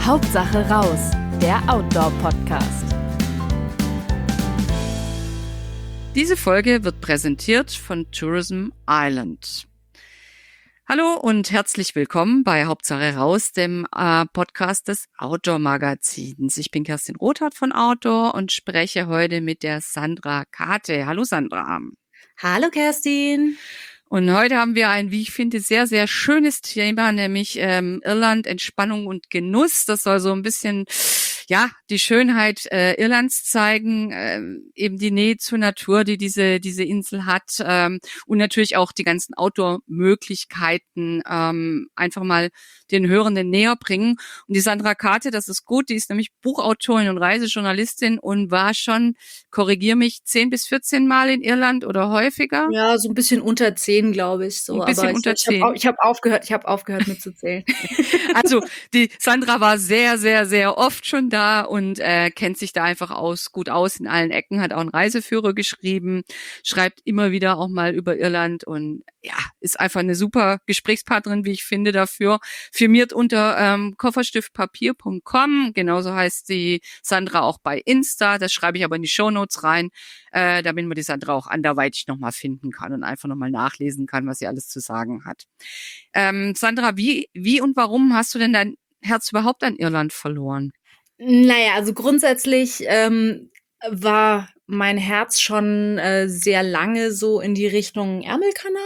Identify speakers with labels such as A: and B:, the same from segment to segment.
A: Hauptsache raus, der Outdoor-Podcast.
B: Diese Folge wird präsentiert von Tourism Island. Hallo und herzlich willkommen bei Hauptsache raus, dem Podcast des Outdoor-Magazins. Ich bin Kerstin Rothardt von Outdoor und spreche heute mit der Sandra Kate. Hallo Sandra.
C: Hallo Kerstin.
B: Und heute haben wir ein, wie ich finde, sehr, sehr schönes Thema, nämlich Irland, Entspannung und Genuss. Das soll so ein bisschen, ja, die Schönheit Irlands zeigen, eben die Nähe zur Natur, die diese Insel hat, und natürlich auch die ganzen Outdoor-Möglichkeiten einfach mal den Hörenden näher bringen. Und die Sandra Kate, das ist gut, die ist nämlich Buchautorin und Reisejournalistin und war schon, korrigier mich, 10 bis 14 Mal in Irland oder häufiger?
C: Ja, so ein bisschen unter 10, glaube ich. So.
B: Ein bisschen
C: aber
B: unter 10.
C: Ich habe aufgehört mitzuzählen.
B: Also die Sandra war sehr, sehr, sehr oft schon da und kennt sich da einfach gut aus in allen Ecken, hat auch einen Reiseführer geschrieben, schreibt immer wieder auch mal über Irland und ja, ist einfach eine super Gesprächspartnerin, wie ich finde, dafür. Firmiert unter kofferstiftpapier.com, genauso heißt die Sandra auch bei Insta, das schreibe ich aber in die Shownotes rein, damit man die Sandra auch anderweitig nochmal finden kann und einfach nochmal nachlesen kann, was sie alles zu sagen hat. Sandra, wie und warum hast du denn dein Herz überhaupt an Irland verloren?
C: Naja, also grundsätzlich war mein Herz schon sehr lange so in die Richtung Ärmelkanal.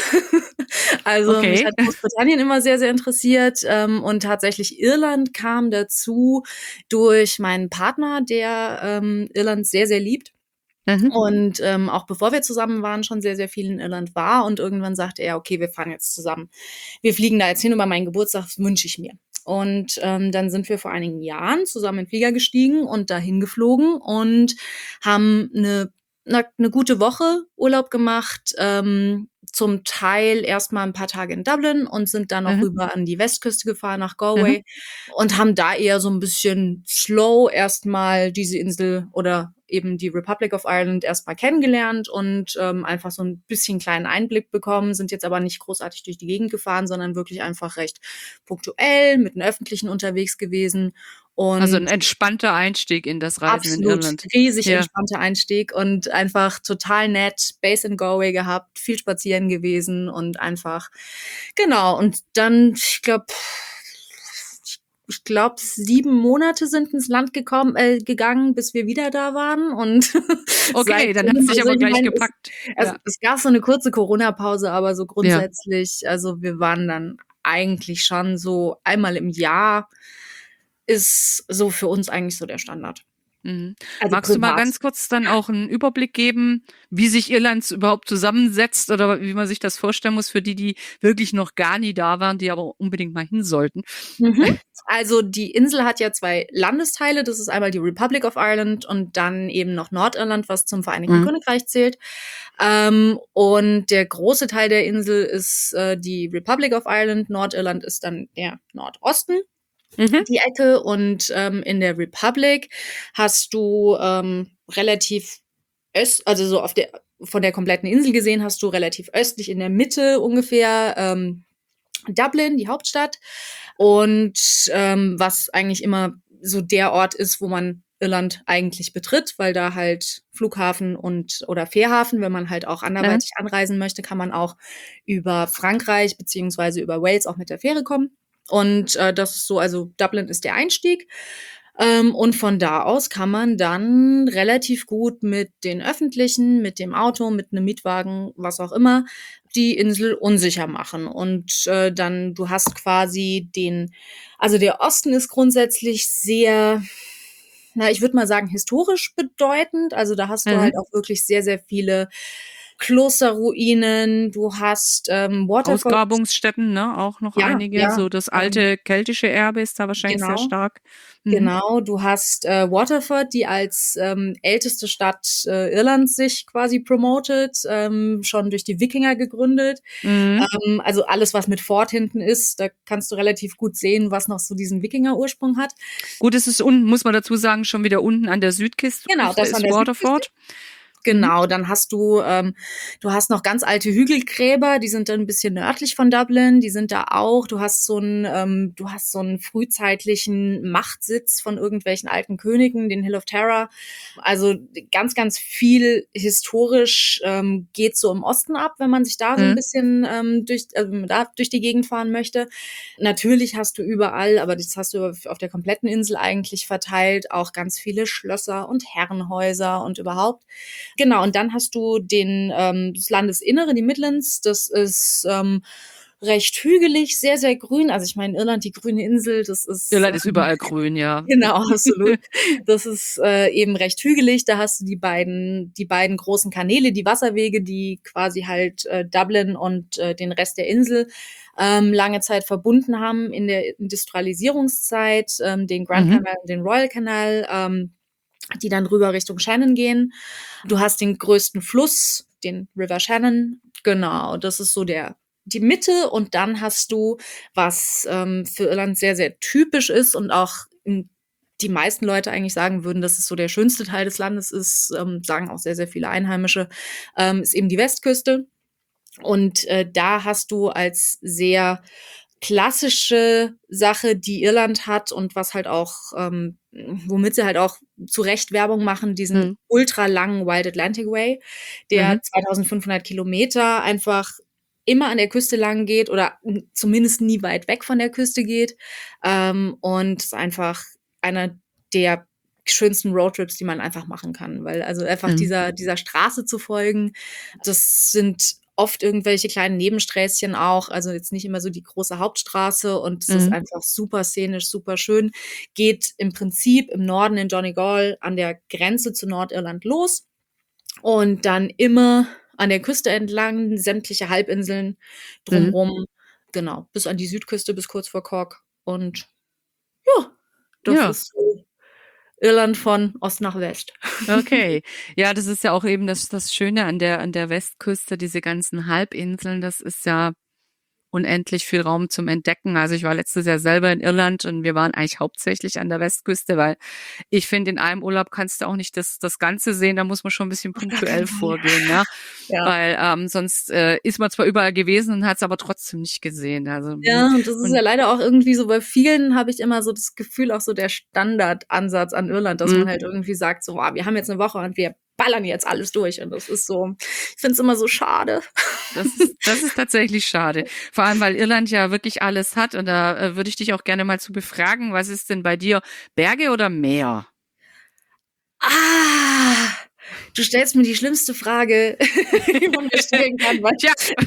C: Also
B: Okay.
C: Mich hat Großbritannien immer sehr, sehr interessiert und tatsächlich Irland kam dazu durch meinen Partner, der Irland sehr, sehr liebt. Und auch bevor wir zusammen waren, schon sehr, sehr viel in Irland war. Und irgendwann sagte er, okay, wir fahren jetzt zusammen. Wir fliegen da jetzt hin, über meinen Geburtstag, das wünsche ich mir. Und dann sind wir vor einigen Jahren zusammen in den Flieger gestiegen und dahin geflogen und haben eine gute Woche Urlaub gemacht, zum Teil erstmal ein paar Tage in Dublin und sind dann noch rüber an die Westküste gefahren, nach Galway, und haben da eher so ein bisschen slow erstmal diese Insel oder eben die Republic of Ireland erstmal kennengelernt und einfach so ein bisschen kleinen Einblick bekommen, sind jetzt aber nicht großartig durch die Gegend gefahren, sondern wirklich einfach recht punktuell mit den Öffentlichen unterwegs gewesen. Und
B: Also ein entspannter Einstieg in das Reisen in Irland.
C: Riesig entspannter Einstieg und einfach total nett, Base in Galway gehabt, viel spazieren gewesen und einfach, genau. Und dann, ich glaube, 7 Monate sind ins Land gegangen, bis wir wieder da waren. Und
B: okay, dann hat es sich aber gleich gepackt.
C: Es gab so eine kurze Corona-Pause, aber so grundsätzlich, also wir waren dann eigentlich schon so einmal im Jahr, ist so für uns eigentlich so der Standard.
B: Mhm.
C: Also
B: Magst du mal ganz kurz dann auch einen Überblick geben, wie sich Irland überhaupt zusammensetzt oder wie man sich das vorstellen muss für die wirklich noch gar nie da waren, die aber unbedingt mal hin sollten?
C: Also die Insel hat ja 2 Landesteile. Das ist einmal die Republic of Ireland und dann eben noch Nordirland, was zum Vereinigten Königreich zählt. Und der große Teil der Insel ist die Republic of Ireland. Nordirland ist dann der Nordosten. Die Ecke, und in der Republic hast du relativ also so von der kompletten Insel gesehen, hast du relativ östlich in der Mitte ungefähr Dublin, die Hauptstadt, und was eigentlich immer so der Ort ist, wo man Irland eigentlich betritt, weil da halt Flughafen oder Fährhafen, wenn man halt auch anderweitig anreisen möchte, kann man auch über Frankreich beziehungsweise über Wales auch mit der Fähre kommen. Und das ist so, also Dublin ist der Einstieg. Und von da aus kann man dann relativ gut mit den Öffentlichen, mit dem Auto, mit einem Mietwagen, was auch immer, die Insel unsicher machen. Und dann, du hast quasi also der Osten ist grundsätzlich sehr, ich würde mal sagen, historisch bedeutend. Also da hast du halt auch wirklich sehr, sehr viele Klosterruinen, du hast Waterfalls.
B: Ausgrabungsstätten, ne, auch noch einige. So das alte keltische Erbe ist da wahrscheinlich sehr stark.
C: Genau, du hast Waterford, die als älteste Stadt Irlands sich quasi promotet, schon durch die Wikinger gegründet. Also alles, was mit Fort hinten ist, da kannst du relativ gut sehen, was noch so diesen Wikinger-Ursprung hat.
B: Gut, es ist unten, muss man dazu sagen, schon wieder unten an der Südküste.
C: Genau, das
B: ist
C: an der
B: Waterford.
C: Genau, dann hast du hast noch ganz alte Hügelgräber, die sind dann ein bisschen nördlich von Dublin, die sind da auch. Du hast so einen frühzeitlichen Machtsitz von irgendwelchen alten Königen, den Hill of Tara. Also ganz, ganz viel historisch geht so im Osten ab, wenn man sich da so ein bisschen durch die Gegend fahren möchte. Natürlich hast du überall, aber das hast du auf der kompletten Insel eigentlich verteilt, auch ganz viele Schlösser und Herrenhäuser und überhaupt. Genau, und dann hast du das Landesinnere, die Midlands, das ist recht hügelig, sehr, sehr grün. Also ich meine, Irland, die grüne Insel, das ist
B: Irland ist überall grün, ja.
C: genau, absolut. Das ist eben recht hügelig. Da hast du die beiden großen Kanäle, die Wasserwege, die quasi halt Dublin und den Rest der Insel lange Zeit verbunden haben in der Industrialisierungszeit, den Grand Canal und den Royal Canal, die dann rüber Richtung Shannon gehen. Du hast den größten Fluss, den River Shannon. Genau, das ist so die Mitte. Und dann hast du, was für Irland sehr, sehr typisch ist und auch die meisten Leute eigentlich sagen würden, dass es so der schönste Teil des Landes ist, sagen auch sehr, sehr viele Einheimische, ist eben die Westküste. Und da hast du als sehr klassische Sache, die Irland hat und was halt auch, womit sie halt auch zu Recht Werbung machen, diesen ultra langen Wild Atlantic Way, der 2500 Kilometer einfach immer an der Küste lang geht oder zumindest nie weit weg von der Küste geht. Und ist einfach einer der schönsten Roadtrips, die man einfach machen kann, weil also einfach dieser Straße zu folgen, das sind oft irgendwelche kleinen Nebensträßchen auch, also jetzt nicht immer so die große Hauptstraße und es ist einfach super szenisch, super schön. Geht im Prinzip im Norden in Donegal an der Grenze zu Nordirland los und dann immer an der Küste entlang, sämtliche Halbinseln drumherum, genau, bis an die Südküste, bis kurz vor Cork und ja, das ist so Irland von Ost nach West.
B: Okay. Ja, das ist ja auch eben das Schöne an der Westküste, diese ganzen Halbinseln, das ist ja unendlich viel Raum zum Entdecken. Also ich war letztes Jahr selber in Irland und wir waren eigentlich hauptsächlich an der Westküste, weil ich finde, in einem Urlaub kannst du auch nicht das Ganze sehen, da muss man schon ein bisschen punktuell vorgehen, ne?
C: Ja.
B: Weil sonst ist man zwar überall gewesen und hat es aber trotzdem nicht gesehen. Also,
C: ja, und das ist ja leider auch irgendwie so, bei vielen habe ich immer so das Gefühl, auch so der Standardansatz an Irland, dass man halt irgendwie sagt, so, wir haben jetzt eine Woche und wir ballern jetzt alles durch. Und das ist so, ich finde es immer so schade.
B: Das ist tatsächlich schade. Vor allem, weil Irland ja wirklich alles hat. Und da würde ich dich auch gerne mal zu befragen, was ist denn bei dir, Berge oder Meer?
C: Du stellst mir die schlimmste Frage, die man mir stellen kann, weil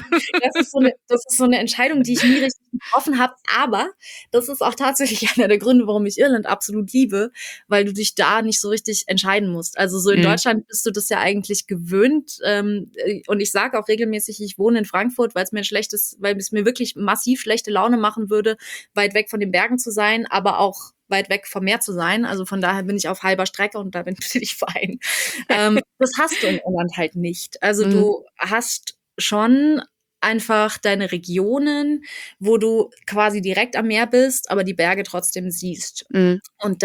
C: das ist so eine Entscheidung, die ich nie richtig getroffen habe, aber das ist auch tatsächlich einer der Gründe, warum ich Irland absolut liebe, weil du dich da nicht so richtig entscheiden musst. Also so in Deutschland bist du das ja eigentlich gewöhnt, und ich sage auch regelmäßig, ich wohne in Frankfurt, weil es mir wirklich massiv schlechte Laune machen würde, weit weg von den Bergen zu sein, aber auch weit weg vom Meer zu sein. Also von daher bin ich auf halber Strecke und da bin ich fein. Das hast du in Irland halt nicht. Also du hast schon einfach deine Regionen, wo du quasi direkt am Meer bist, aber die Berge trotzdem siehst. Und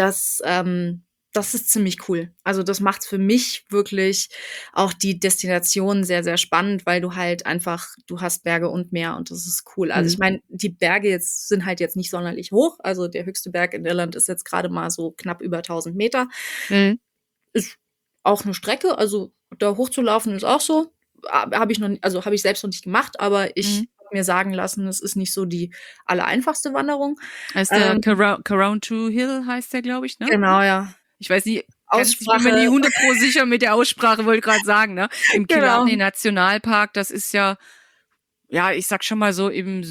C: das ist ziemlich cool. Also das macht's für mich wirklich auch die Destination sehr, sehr spannend, weil du halt einfach, du hast Berge und Meer und das ist cool. Also ich meine, die Berge sind halt jetzt nicht sonderlich hoch. Also der höchste Berg in Irland ist jetzt gerade mal so knapp über 1000 Meter. Ist auch eine Strecke, also da hochzulaufen ist auch so. Habe ich selbst noch nicht gemacht, aber ich habe mir sagen lassen, es ist nicht so die allereinfachste Wanderung.
B: Heißt der Carown to Hill heißt der, glaube ich, ne?
C: Genau, ja.
B: Ich weiß nicht, ich bin mir nie 100% sicher mit der Aussprache, wollte ich gerade sagen, ne? Im Killarney Nationalpark, das ist ja, ich sag schon mal so im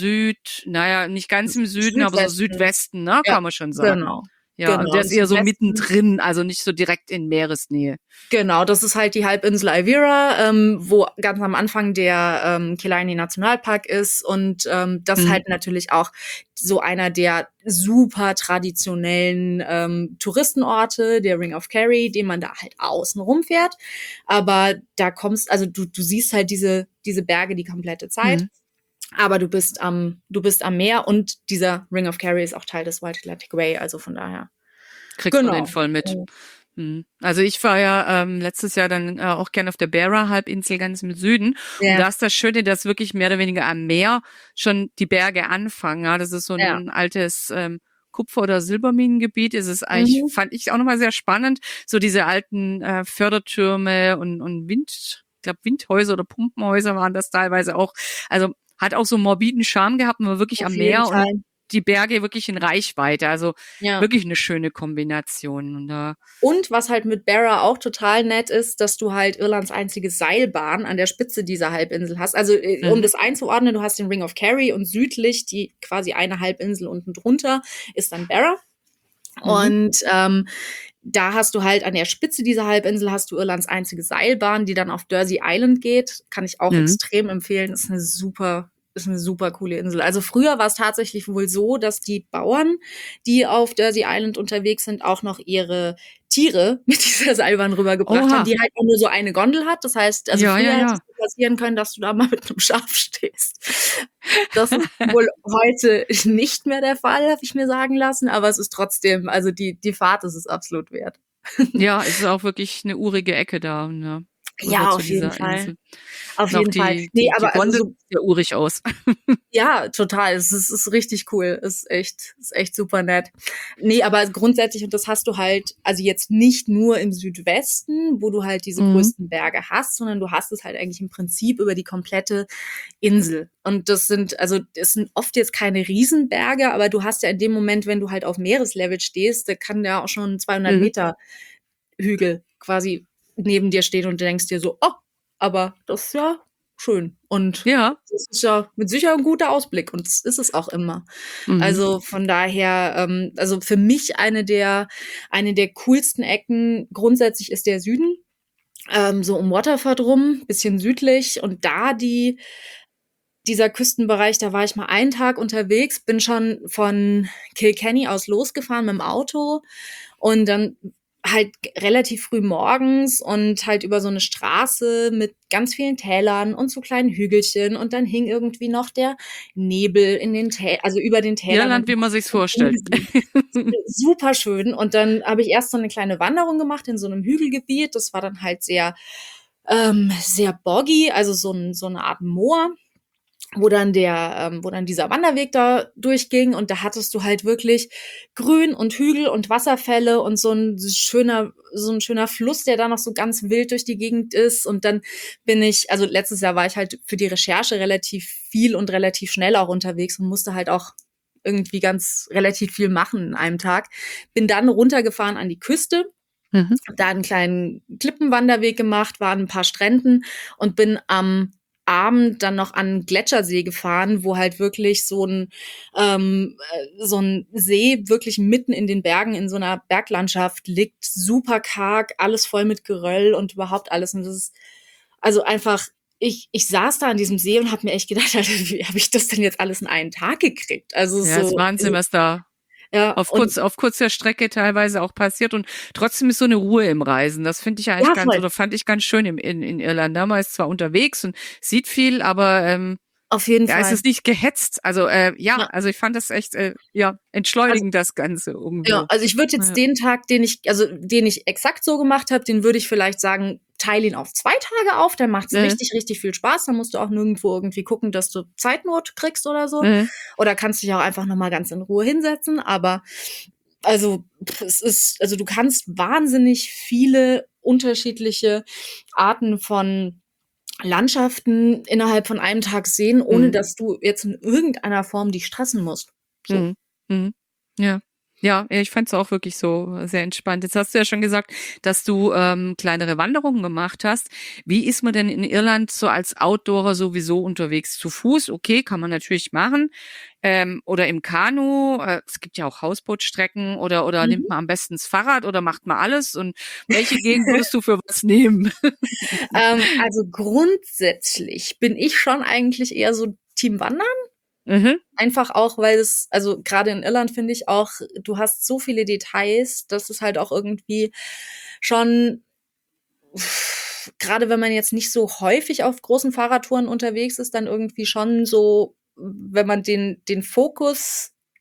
B: nicht ganz im Süden, aber so Südwesten, ne? Kann man schon sagen.
C: Genau.
B: Ja, und der ist eher so mittendrin, also nicht so direkt in Meeresnähe.
C: Genau, das ist halt die Halbinsel Iveira, wo ganz am Anfang der Killarney Nationalpark ist und das halt natürlich auch so einer der super traditionellen Touristenorte, der Ring of Kerry, den man da halt außen rumfährt. Aber da also du siehst halt diese Berge die komplette Zeit. Aber du bist am Meer und dieser Ring of Kerry ist auch Teil des Wild Atlantic Way, also von daher.
B: Kriegt man den voll mit. Also ich war ja letztes Jahr dann auch gerne auf der Beara-Halbinsel ganz im Süden. Und
C: Ja,
B: da ist das Schöne, dass wirklich mehr oder weniger am Meer schon die Berge anfangen. Ja, das ist so
C: ja.
B: ein altes Kupfer- oder Silberminengebiet. Es ist eigentlich,
C: Mhm.
B: fand ich auch nochmal sehr spannend, so diese alten Fördertürme und ich glaube Windhäuser oder Pumpenhäuser waren das teilweise auch. Also hat auch so einen morbiden Charme gehabt, man war wirklich
C: Auf
B: am
C: jeden
B: Meer und
C: Fall.
B: die Berge wirklich in Reichweite. Also
C: Ja.
B: wirklich eine schöne Kombination. Und da
C: Und was halt mit Barra auch total nett ist, dass du halt Irlands einzige Seilbahn an der Spitze dieser Halbinsel hast. Also, um
B: Mhm.
C: das einzuordnen, du hast den Ring of Kerry und südlich die quasi eine Halbinsel unten drunter ist dann Barra.
B: Mhm.
C: Und da hast du halt an der Spitze dieser Halbinsel hast du Irlands einzige Seilbahn, die dann auf Jersey Island geht. Kann ich auch
B: Mhm.
C: extrem empfehlen. Ist eine super coole Insel. Also früher war es tatsächlich wohl so, dass die Bauern, die auf Jersey Island unterwegs sind, auch noch ihre Tiere mit dieser Seilbahn rübergebracht haben,
B: Oha.
C: die halt auch nur so eine Gondel hat. Das heißt, also
B: Ja,
C: früher
B: ja,
C: hätte
B: ja.
C: es passieren können, dass du da mal mit einem Schaf stehst. Das ist wohl heute nicht mehr der Fall, habe ich mir sagen lassen, aber es ist trotzdem, also die Fahrt ist es absolut wert.
B: Ja, es ist auch wirklich eine urige Ecke da, ne, rüber
C: Ja,
B: zu
C: auf jeden
B: dieser
C: Fall.
B: Insel.
C: Auf
B: Und auch
C: jeden Fall. Ne,
B: die
C: aber also
B: Gondel
C: so
B: sieht ja urig aus.
C: ja, total. Es ist richtig cool. Ist echt super nett. Ne, aber grundsätzlich und das hast du halt also jetzt nicht nur im Südwesten, wo du halt diese
B: Mhm.
C: größten Berge hast, sondern du hast es halt eigentlich im Prinzip über die komplette Insel. Und das sind oft jetzt keine Riesenberge, aber du hast ja in dem Moment, wenn du halt auf Meereslevel stehst, da kann ja auch schon 200
B: Mhm.
C: Meter Hügel quasi neben dir stehen und du denkst dir so, oh, aber das ist ja schön. Und
B: Ja.
C: das ist ja mit Sicherheit ein guter Ausblick und das ist es auch immer.
B: Mhm.
C: Also von daher, also für mich eine der coolsten Ecken grundsätzlich ist der Süden, so um Waterford rum, bisschen südlich und dieser Küstenbereich, da war ich mal einen Tag unterwegs, bin schon von Kilkenny aus losgefahren mit dem Auto und dann halt relativ früh morgens und halt über so eine Straße mit ganz vielen Tälern und so kleinen Hügelchen und dann hing irgendwie noch der Nebel in den Tä also über den Tälern und
B: Irland, wie man sich's
C: man hat
B: vorstellt.
C: gesehen. Super schön. Und dann habe ich erst so eine kleine Wanderung gemacht in so einem Hügelgebiet. Das war dann halt sehr boggy, also so eine Art Moor wo dann dieser Wanderweg da durchging und da hattest du halt wirklich Grün und Hügel und Wasserfälle und so ein schöner Fluss, der da noch so ganz wild durch die Gegend ist und dann also letztes Jahr war ich halt für die Recherche relativ viel und relativ schnell auch unterwegs und musste halt auch irgendwie ganz relativ viel machen in einem Tag. Bin dann runtergefahren an die Küste,
B: Mhm.
C: habe da einen kleinen Klippenwanderweg gemacht, war an ein paar Stränden und bin am Abend dann noch an 'n Gletschersee gefahren, wo halt wirklich so ein See wirklich mitten in den Bergen in so einer Berglandschaft liegt, super karg, alles voll mit Geröll und überhaupt alles. Und das ist also einfach ich saß da an diesem See und habe mir echt gedacht: „Alter, wie habe ich das denn jetzt alles in einen Tag gekriegt?“ Also,
B: Ja, ist
C: so
B: Wahnsinn, was da
C: ja, und
B: auf kurzer Strecke teilweise auch passiert und trotzdem ist so eine Ruhe im Reisen. Das finde ich eigentlich
C: ja, voll,
B: fand ich ganz schön in Irland. Da man ist zwar unterwegs und sieht viel, aber
C: auf jeden
B: ja, es
C: Fall.
B: ist nicht gehetzt. Also ja,
C: Ja.
B: also ich fand das echt ja
C: Also
B: entschleunigend das Ganze
C: ja,
B: irgendwo.
C: also ich würde jetzt
B: Ja.
C: den Tag, den ich exakt so gemacht habe, den würde ich vielleicht sagen, teile ihn auf 2 Tage auf, dann macht's
B: Mhm.
C: richtig, richtig viel Spaß. Dann musst du auch nirgendwo irgendwie gucken, dass du Zeitnot kriegst oder so.
B: Mhm.
C: Oder kannst dich auch einfach noch mal ganz in Ruhe hinsetzen. Aber also, du kannst wahnsinnig viele unterschiedliche Arten von Landschaften innerhalb von einem Tag sehen, ohne
B: Mhm.
C: dass du jetzt in irgendeiner Form dich stressen musst. So.
B: Mhm. Mhm. Ja. Ja, ich fand's auch wirklich so sehr entspannt. Jetzt hast du ja schon gesagt, dass du kleinere Wanderungen gemacht hast. Wie ist man denn in Irland so als Outdoorer sowieso unterwegs? Zu Fuß, okay, kann man natürlich machen. Oder im Kanu. Es gibt ja auch Hausbootstrecken oder nimmt
C: Mhm.
B: man am besten das Fahrrad oder macht man alles? Und welche Gegend würdest du für was nehmen?
C: Also grundsätzlich bin ich schon eigentlich eher so Team Wandern.
B: Mhm.
C: Einfach auch, weil also gerade in Irland finde ich auch, du hast so viele Details, dass es halt auch irgendwie schon, gerade wenn man jetzt nicht so häufig auf großen Fahrradtouren unterwegs ist, dann irgendwie schon so, wenn man den Fokus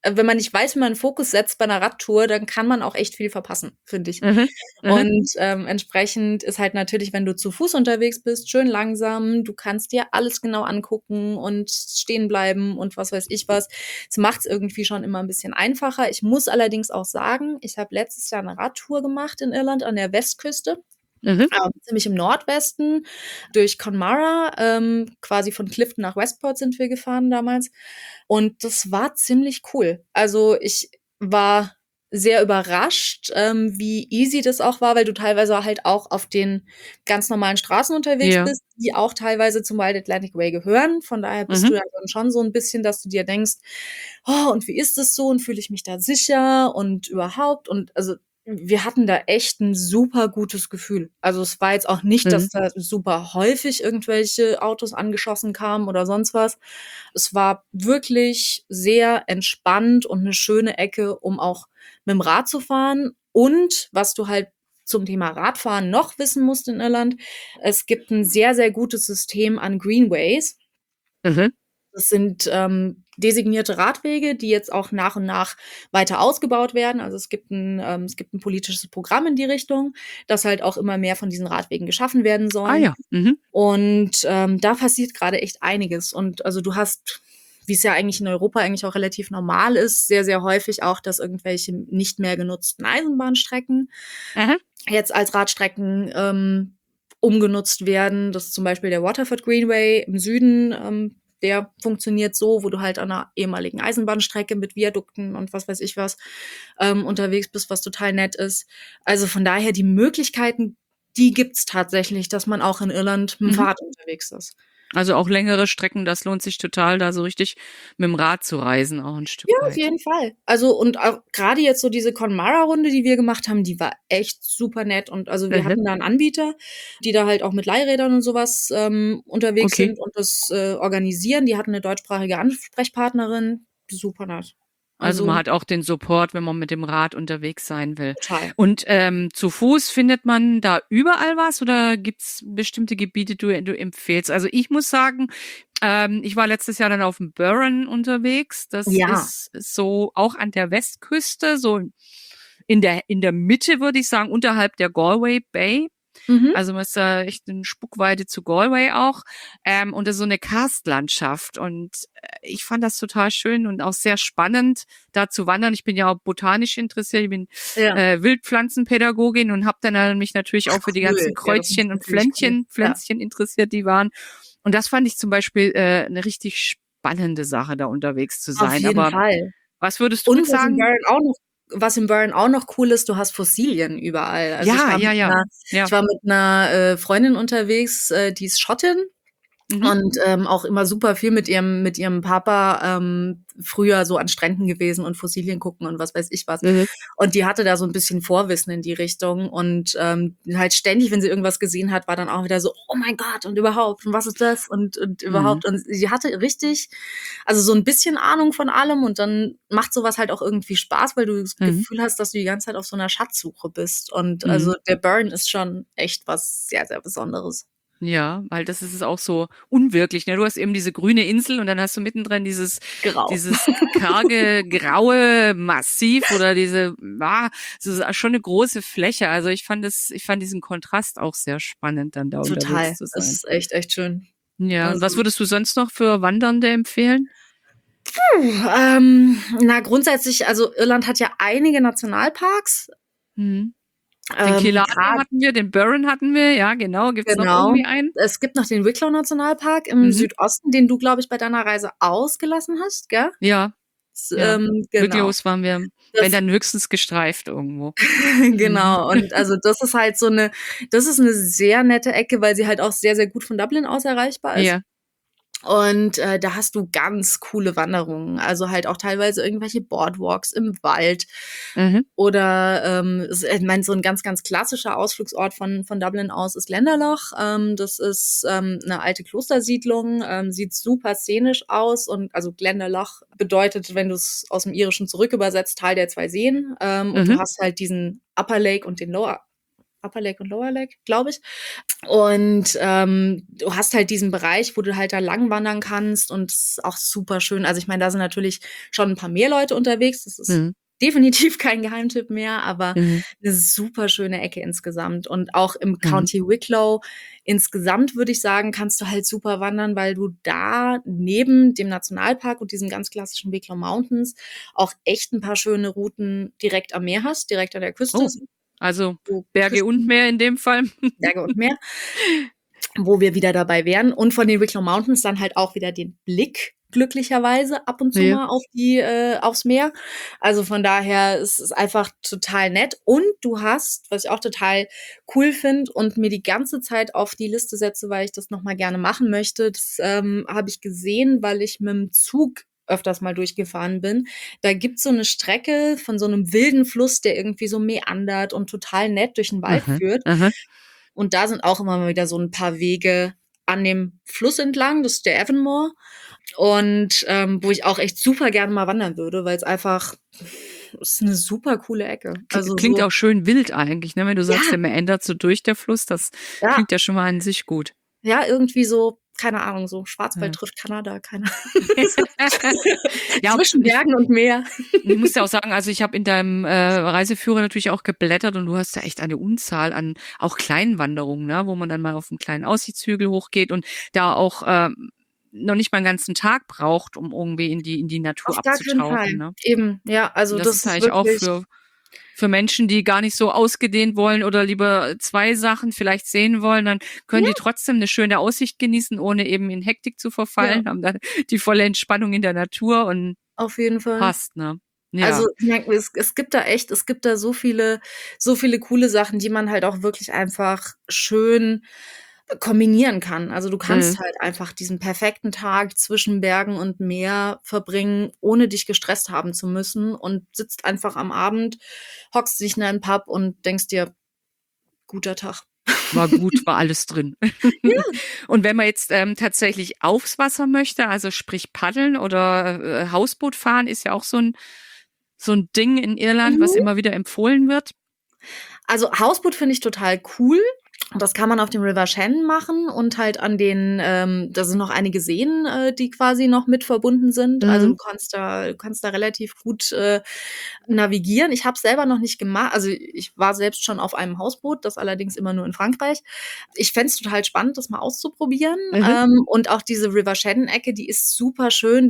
C: wenn man nicht weiß, wie man einen Fokus setzt bei einer Radtour, dann kann man auch echt viel verpassen, finde ich.
B: Mhm. Mhm.
C: Und entsprechend ist halt natürlich, wenn du zu Fuß unterwegs bist, schön langsam, du kannst dir alles genau angucken und stehen bleiben und was weiß ich was. Es macht es irgendwie schon immer ein bisschen einfacher. Ich muss allerdings auch sagen, ich habe letztes Jahr eine Radtour gemacht in Irland an der Westküste.
B: Mhm.
C: Ziemlich im Nordwesten durch Connemara, quasi von Clifton nach Westport sind wir gefahren damals. Und das war ziemlich cool. Also ich war sehr überrascht, wie easy das auch war, weil du teilweise halt auch auf den ganz normalen Straßen unterwegs
B: Ja.
C: bist, die auch teilweise zum Wild Atlantic Way gehören. Von daher bist du ja dann schon so ein bisschen, dass du dir denkst, oh, und wie ist es so und fühle ich mich da sicher und überhaupt und also wir hatten da echt ein super gutes Gefühl. Also, es war jetzt auch nicht, dass
B: Mhm.
C: da super häufig irgendwelche Autos angeschossen kamen oder sonst was. Es war wirklich sehr entspannt und 'ne schöne Ecke, um auch mit'm Rad zu fahren. Und was du halt zum Thema Radfahren noch wissen musst in Irland: Es gibt 'n sehr, sehr gutes System an Greenways.
B: Mhm.
C: Das sind, designierte Radwege, die jetzt auch nach und nach weiter ausgebaut werden. Also, es gibt 'n politisches Programm in die Richtung, dass halt auch immer mehr von diesen Radwegen geschaffen werden
B: Ah
C: sollen.
B: ja. Mhm.
C: Und, da passiert grade echt einiges. Und also, du hast, wie's ja eigentlich in Europa eigentlich auch relativ normal ist, sehr, sehr häufig auch, dass irgendwelche nicht mehr genutzten Eisenbahnstrecken
B: Mhm.
C: jetzt als Radstrecken, umgenutzt werden. Das ist zum Beispiel der Waterford Greenway im Süden, der funktioniert so, wo du halt an 'ner ehemaligen Eisenbahnstrecke mit Viadukten und was weiß ich was, unterwegs bist, was total nett ist. Also, von daher die Möglichkeiten, die gibt's tatsächlich, dass man auch in Irland mit'm
B: Mhm.
C: Fahrrad unterwegs ist.
B: Also auch längere Strecken, das lohnt sich total, da so richtig mit dem Rad zu reisen, auch ein Stück
C: Ja, auf
B: weit.
C: jeden Fall. Also, und auch grade jetzt so diese Connemara-Runde, die wir gemacht haben, die war echt super nett. Und also, wir
B: Mhm.
C: hatten da 'n Anbieter, die da halt auch mit Leihrädern und so was, unterwegs
B: Okay.
C: sind und das, organisieren. Die hatten 'ne deutschsprachige Ansprechpartnerin, super nett.
B: Also man
C: Also,
B: hat auch den Support, wenn man mit dem Rad unterwegs sein will.
C: total.
B: Und, zu Fuß findet man da überall was oder gibt's bestimmte Gebiete, du empfehlst? Also, ich muss sagen, ich war letztes Jahr dann auf'm Burren unterwegs. Das
C: Ja.
B: ist so auch an der Westküste, so in der Mitte, würde ich sagen, unterhalb der Galway Bay.
C: Mhm.
B: Also man ist da echt in Spuckweite zu Galway auch. Und das ist so eine Karstlandschaft. Und ich fand das total schön und auch sehr spannend, da zu wandern. Ich bin ja auch botanisch interessiert. Ich bin
C: Ja.
B: Wildpflanzenpädagogin und habe dann mich natürlich auch für die
C: Cool.
B: ganzen
C: Ja, das ist
B: Kreuzchen und
C: natürlich cool. Ja.
B: Pflänzchen interessiert, die waren. Und das fand ich zum Beispiel eine richtig spannende Sache, da unterwegs zu
C: Auf
B: sein.
C: jeden
B: Aber
C: Fall.
B: was würdest du
C: Und
B: jetzt sagen?
C: was in Burren auch noch cool ist, du hast Fossilien überall. Also,
B: Ja, ja, ja,
C: ich
B: ja.
C: war mit 'ner, Freundin unterwegs, die ist Schottin
B: Mhm.
C: und, auch immer super viel mit ihrem Papa, früher so an Stränden gewesen und Fossilien gucken und was weiß ich was.
B: Mhm.
C: Und die hatte da so 'n bisschen Vorwissen in die Richtung und, halt ständig, wenn sie irgendwas gesehen hat, war dann auch wieder so: „Oh mein Gott und überhaupt und was ist das?“ und
B: Mhm.
C: überhaupt. Und sie hatte richtig, also, so 'n bisschen Ahnung von allem und dann macht so was halt auch irgendwie Spaß, weil du das
B: Mhm.
C: Gefühl hast, dass du die ganze Zeit auf so 'ner Schatzsuche bist. Und
B: Mhm.
C: also, der Burren ist schon echt was sehr, sehr Besonderes.
B: Ja, weil das ist es auch so unwirklich, ne? Du hast eben diese grüne Insel und dann hast du mittendrin dieses
C: Grau.
B: dieses karge, graue Massiv oder es ist schon eine große Fläche. Also, ich fand diesen Kontrast auch sehr spannend, dann da unterwegs
C: Total.
B: zu
C: Es
B: sein.
C: ist echt, echt schön.
B: Ja, und
C: Also,
B: was würdest du sonst noch für Wandernde empfehlen?
C: na, grundsätzlich, also, Irland hat ja einige Nationalparks,
B: Mhm. Den Killarney
C: grad
B: hatten wir, den Burren hatten wir, ja genau. Gibt's noch
C: genau.
B: irgendwie einen?
C: Es gibt noch den Wicklow-Nationalpark im
B: Mhm.
C: Südosten, den du, glaube ich, bei deiner Reise ausgelassen hast, gell?
B: Ja, ja.
C: Genau.
B: Wicklows waren wir, wenn
C: Das
B: dann höchstens gestreift irgendwo. Mhm.
C: genau. Und also, das ist 'ne sehr nette Ecke, weil sie halt auch sehr, sehr gut von Dublin aus erreichbar ist.
B: Ja.
C: Und, da hast du ganz coole Wanderungen, also halt auch teilweise irgendwelche Boardwalks im Wald
B: Mhm.
C: oder, ich meine, so 'n ganz, ganz klassischer Ausflugsort von Dublin aus ist Glendalough. Das ist, 'ne alte Klostersiedlung, sieht super szenisch aus und also Glendalough bedeutet, wenn du's aus'm Irischen zurück übersetzt, Tal der 2 Seen. Und du
B: Mhm.
C: hast halt diesen Upper Lake und den Lower Upper Lake und Lower Lake, glaube ich. Und du hast halt diesen Bereich, wo du halt da lang wandern kannst und es ist auch super schön. Also ich meine, da sind natürlich schon ein paar mehr Leute unterwegs. Das ist
B: Mhm.
C: definitiv kein Geheimtipp mehr, aber
B: Mhm.
C: eine super schöne Ecke insgesamt. Und auch im
B: Mhm.
C: County Wicklow insgesamt würde ich sagen, kannst du halt super wandern, weil du da neben dem Nationalpark und diesem ganz klassischen Wicklow Mountains auch echt ein paar schöne Routen direkt am Meer hast, direkt an der Küste.
B: Oh, also
C: So
B: Berge und Meer in dem Fall.
C: Berge und Meer, wo wir wieder dabei wären. Und von den Wicklow Mountains dann halt auch wieder den Blick glücklicherweise ab und zu
B: Ja.
C: mal auf aufs Meer. Also von daher ist es einfach total nett. Und du hast, was ich auch total cool finde und mir die ganze Zeit auf die Liste setze, weil ich das nochmal gerne machen möchte, das habe ich gesehen, weil ich mit dem Zug öfters mal durchgefahren bin. Da gibt's so eine Strecke von so einem wilden Fluss, der irgendwie so meandert und total nett durch den Wald
B: Aha,
C: führt.
B: aha.
C: Und da sind auch immer mal wieder so ein paar Wege an dem Fluss entlang, das ist der Avonmore. Und wo ich auch echt super gerne mal wandern würde, weil es einfach ist eine super coole Ecke. Also
B: Klingt
C: so,
B: auch schön wild eigentlich, ne? Wenn du
C: ja,
B: sagst, der meandert so durch der Fluss, das
C: ja,
B: klingt ja schon mal an sich gut.
C: ja, irgendwie so, keine Ahnung, so Schwarzwald
B: Ja.
C: trifft Kanada, keine
B: Ja,
C: zwischen Bergen und Meer.
B: ich muss ja auch sagen, also ich habe in deinem Reiseführer natürlich auch geblättert und du hast da echt eine Unzahl an auch kleinen Wanderungen, ne? Wo man dann mal auf einen kleinen Aussichtshügel hochgeht und da auch noch nicht mal einen ganzen Tag braucht, um irgendwie in die Natur
C: Auf gar keinen Fall.
B: abzutauchen, ne?
C: Eben, ja,
B: Und
C: also
B: das
C: das
B: ist
C: ist
B: eigentlich auch
C: wirklich
B: für Menschen, die gar nicht so ausgedehnt wollen oder lieber zwei Sachen vielleicht sehen wollen, dann können
C: ja,
B: die trotzdem eine schöne Aussicht genießen, ohne eben in Hektik zu
C: ja,
B: verfallen, haben dann die volle Entspannung in der Natur und
C: auf jeden Fall.
B: passt, ne?
C: Also,
B: Ja.
C: ich merke, es gibt da so viele coole Sachen, die man halt auch wirklich einfach schön kombinieren kann. Also, du
B: Mhm.
C: kannst halt einfach diesen perfekten Tag zwischen Bergen und Meer verbringen, ohne dich gestresst haben zu müssen und sitzt einfach am Abend, hockst dich in einen Pub und denkst dir: „Guter Tag."
B: War gut, war alles drin.
C: Ja,
B: Und wenn man jetzt tatsächlich aufs Wasser möchte, also sprich paddeln oder Hausboot fahren, ist ja auch so ein Ding in Irland, was
C: mhm.
B: immer wieder empfohlen wird.
C: Also, Hausboot finde ich total cool. Und das kann man auf dem River Shannon machen und halt an den da sind noch einige Seen, die quasi noch mit verbunden sind. Also,
B: Mhm.
C: du kannst da relativ gut, navigieren. Ich habe es selber noch nicht gemacht. Also, ich war selbst schon auf einem Hausboot, das allerdings immer nur in Frankreich. Ich fände es total spannend, das mal auszuprobieren.
B: Mhm.
C: Und auch diese River Shannon-Ecke, die ist super schön.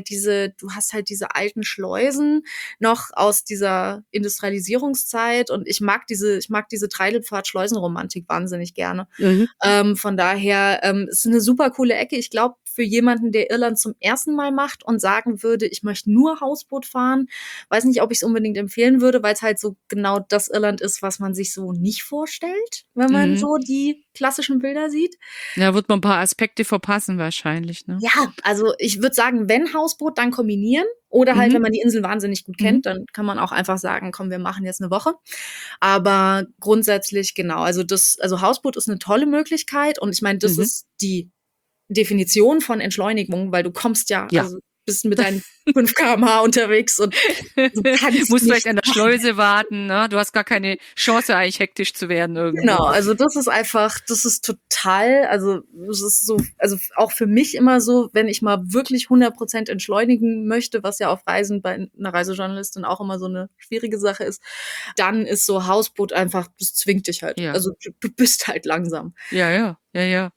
C: Du hast halt diese alten Schleusen noch aus dieser Industrialisierungszeit und ich mag diese Treidelpfad-Schleusenromantik wahnsinnig gerne.
B: Mhm.
C: Von daher ist eine super coole Ecke. Ich glaube, für jemanden, der Irland zum ersten Mal macht und sagen würde, ich möchte nur Hausboot fahren, weiß nicht, ob ich es unbedingt empfehlen würde, weil es halt so genau das Irland ist, was man sich so nicht vorstellt, wenn man
B: Mhm.
C: so die klassischen Bilder sieht.
B: Ja, wird man ein paar Aspekte verpassen wahrscheinlich, ne?
C: Ja, also ich würde sagen, wenn Hausboot, dann kombinieren. Oder halt,
B: Mhm.
C: wenn man die Insel wahnsinnig gut
B: Mhm.
C: kennt, dann kann man auch einfach sagen, komm, wir machen jetzt eine Woche. Aber grundsätzlich genau, also Hausboot ist eine tolle Möglichkeit und ich meine, das
B: Mhm.
C: ist die Definition von Entschleunigung, weil du kommst ja,
B: Ja.
C: also bist mit deinen 5 km/h unterwegs und du kannst
B: Musst vielleicht
C: nicht
B: an der Schleuse warten, ne? Du hast gar keine Chance, eigentlich hektisch zu werden
C: genau,
B: irgendwo.
C: also das ist total, also es ist so, also auch für mich immer so, wenn ich mal wirklich 100% entschleunigen möchte, was ja auf Reisen bei einer Reisejournalistin auch immer so eine schwierige Sache ist, dann ist so Hausboot einfach, das zwingt dich halt.
B: Ja.
C: Also du bist halt langsam.
B: Ja, ja. Ja, ja.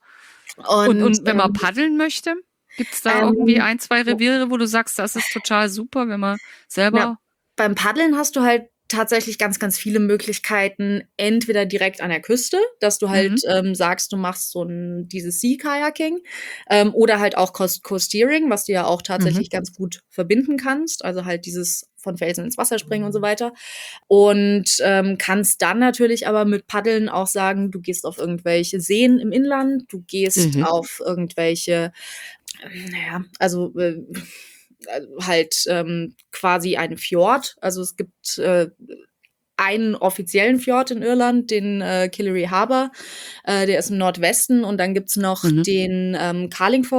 C: Und
B: Und wenn man paddeln möchte, gibt's da irgendwie
C: ähm,
B: ein, 2 Reviere, wo du sagst, das ist total super, wenn man
C: na,
B: selber
C: beim Paddeln hast du halt tatsächlich ganz, ganz viele Möglichkeiten, entweder direkt an der Küste, dass du
B: mhm.
C: halt sagst, du machst so ein dieses Sea-Kayaking oder halt auch Coasteering, was du ja auch
B: Mhm.
C: tatsächlich ganz gut verbinden kannst, also halt dieses von Felsen ins Wasser springen und so weiter. Und kannst dann natürlich aber mit Paddeln auch sagen, du gehst auf irgendwelche Seen im Inland, du gehst
B: Mhm.
C: auf irgendwelche naja, halt quasi einen Fjord. Also es gibt einen offiziellen Fjord in Irland, den Killary Harbour. Der ist im Nordwesten. Und dann gibt's noch
B: Mhm.
C: den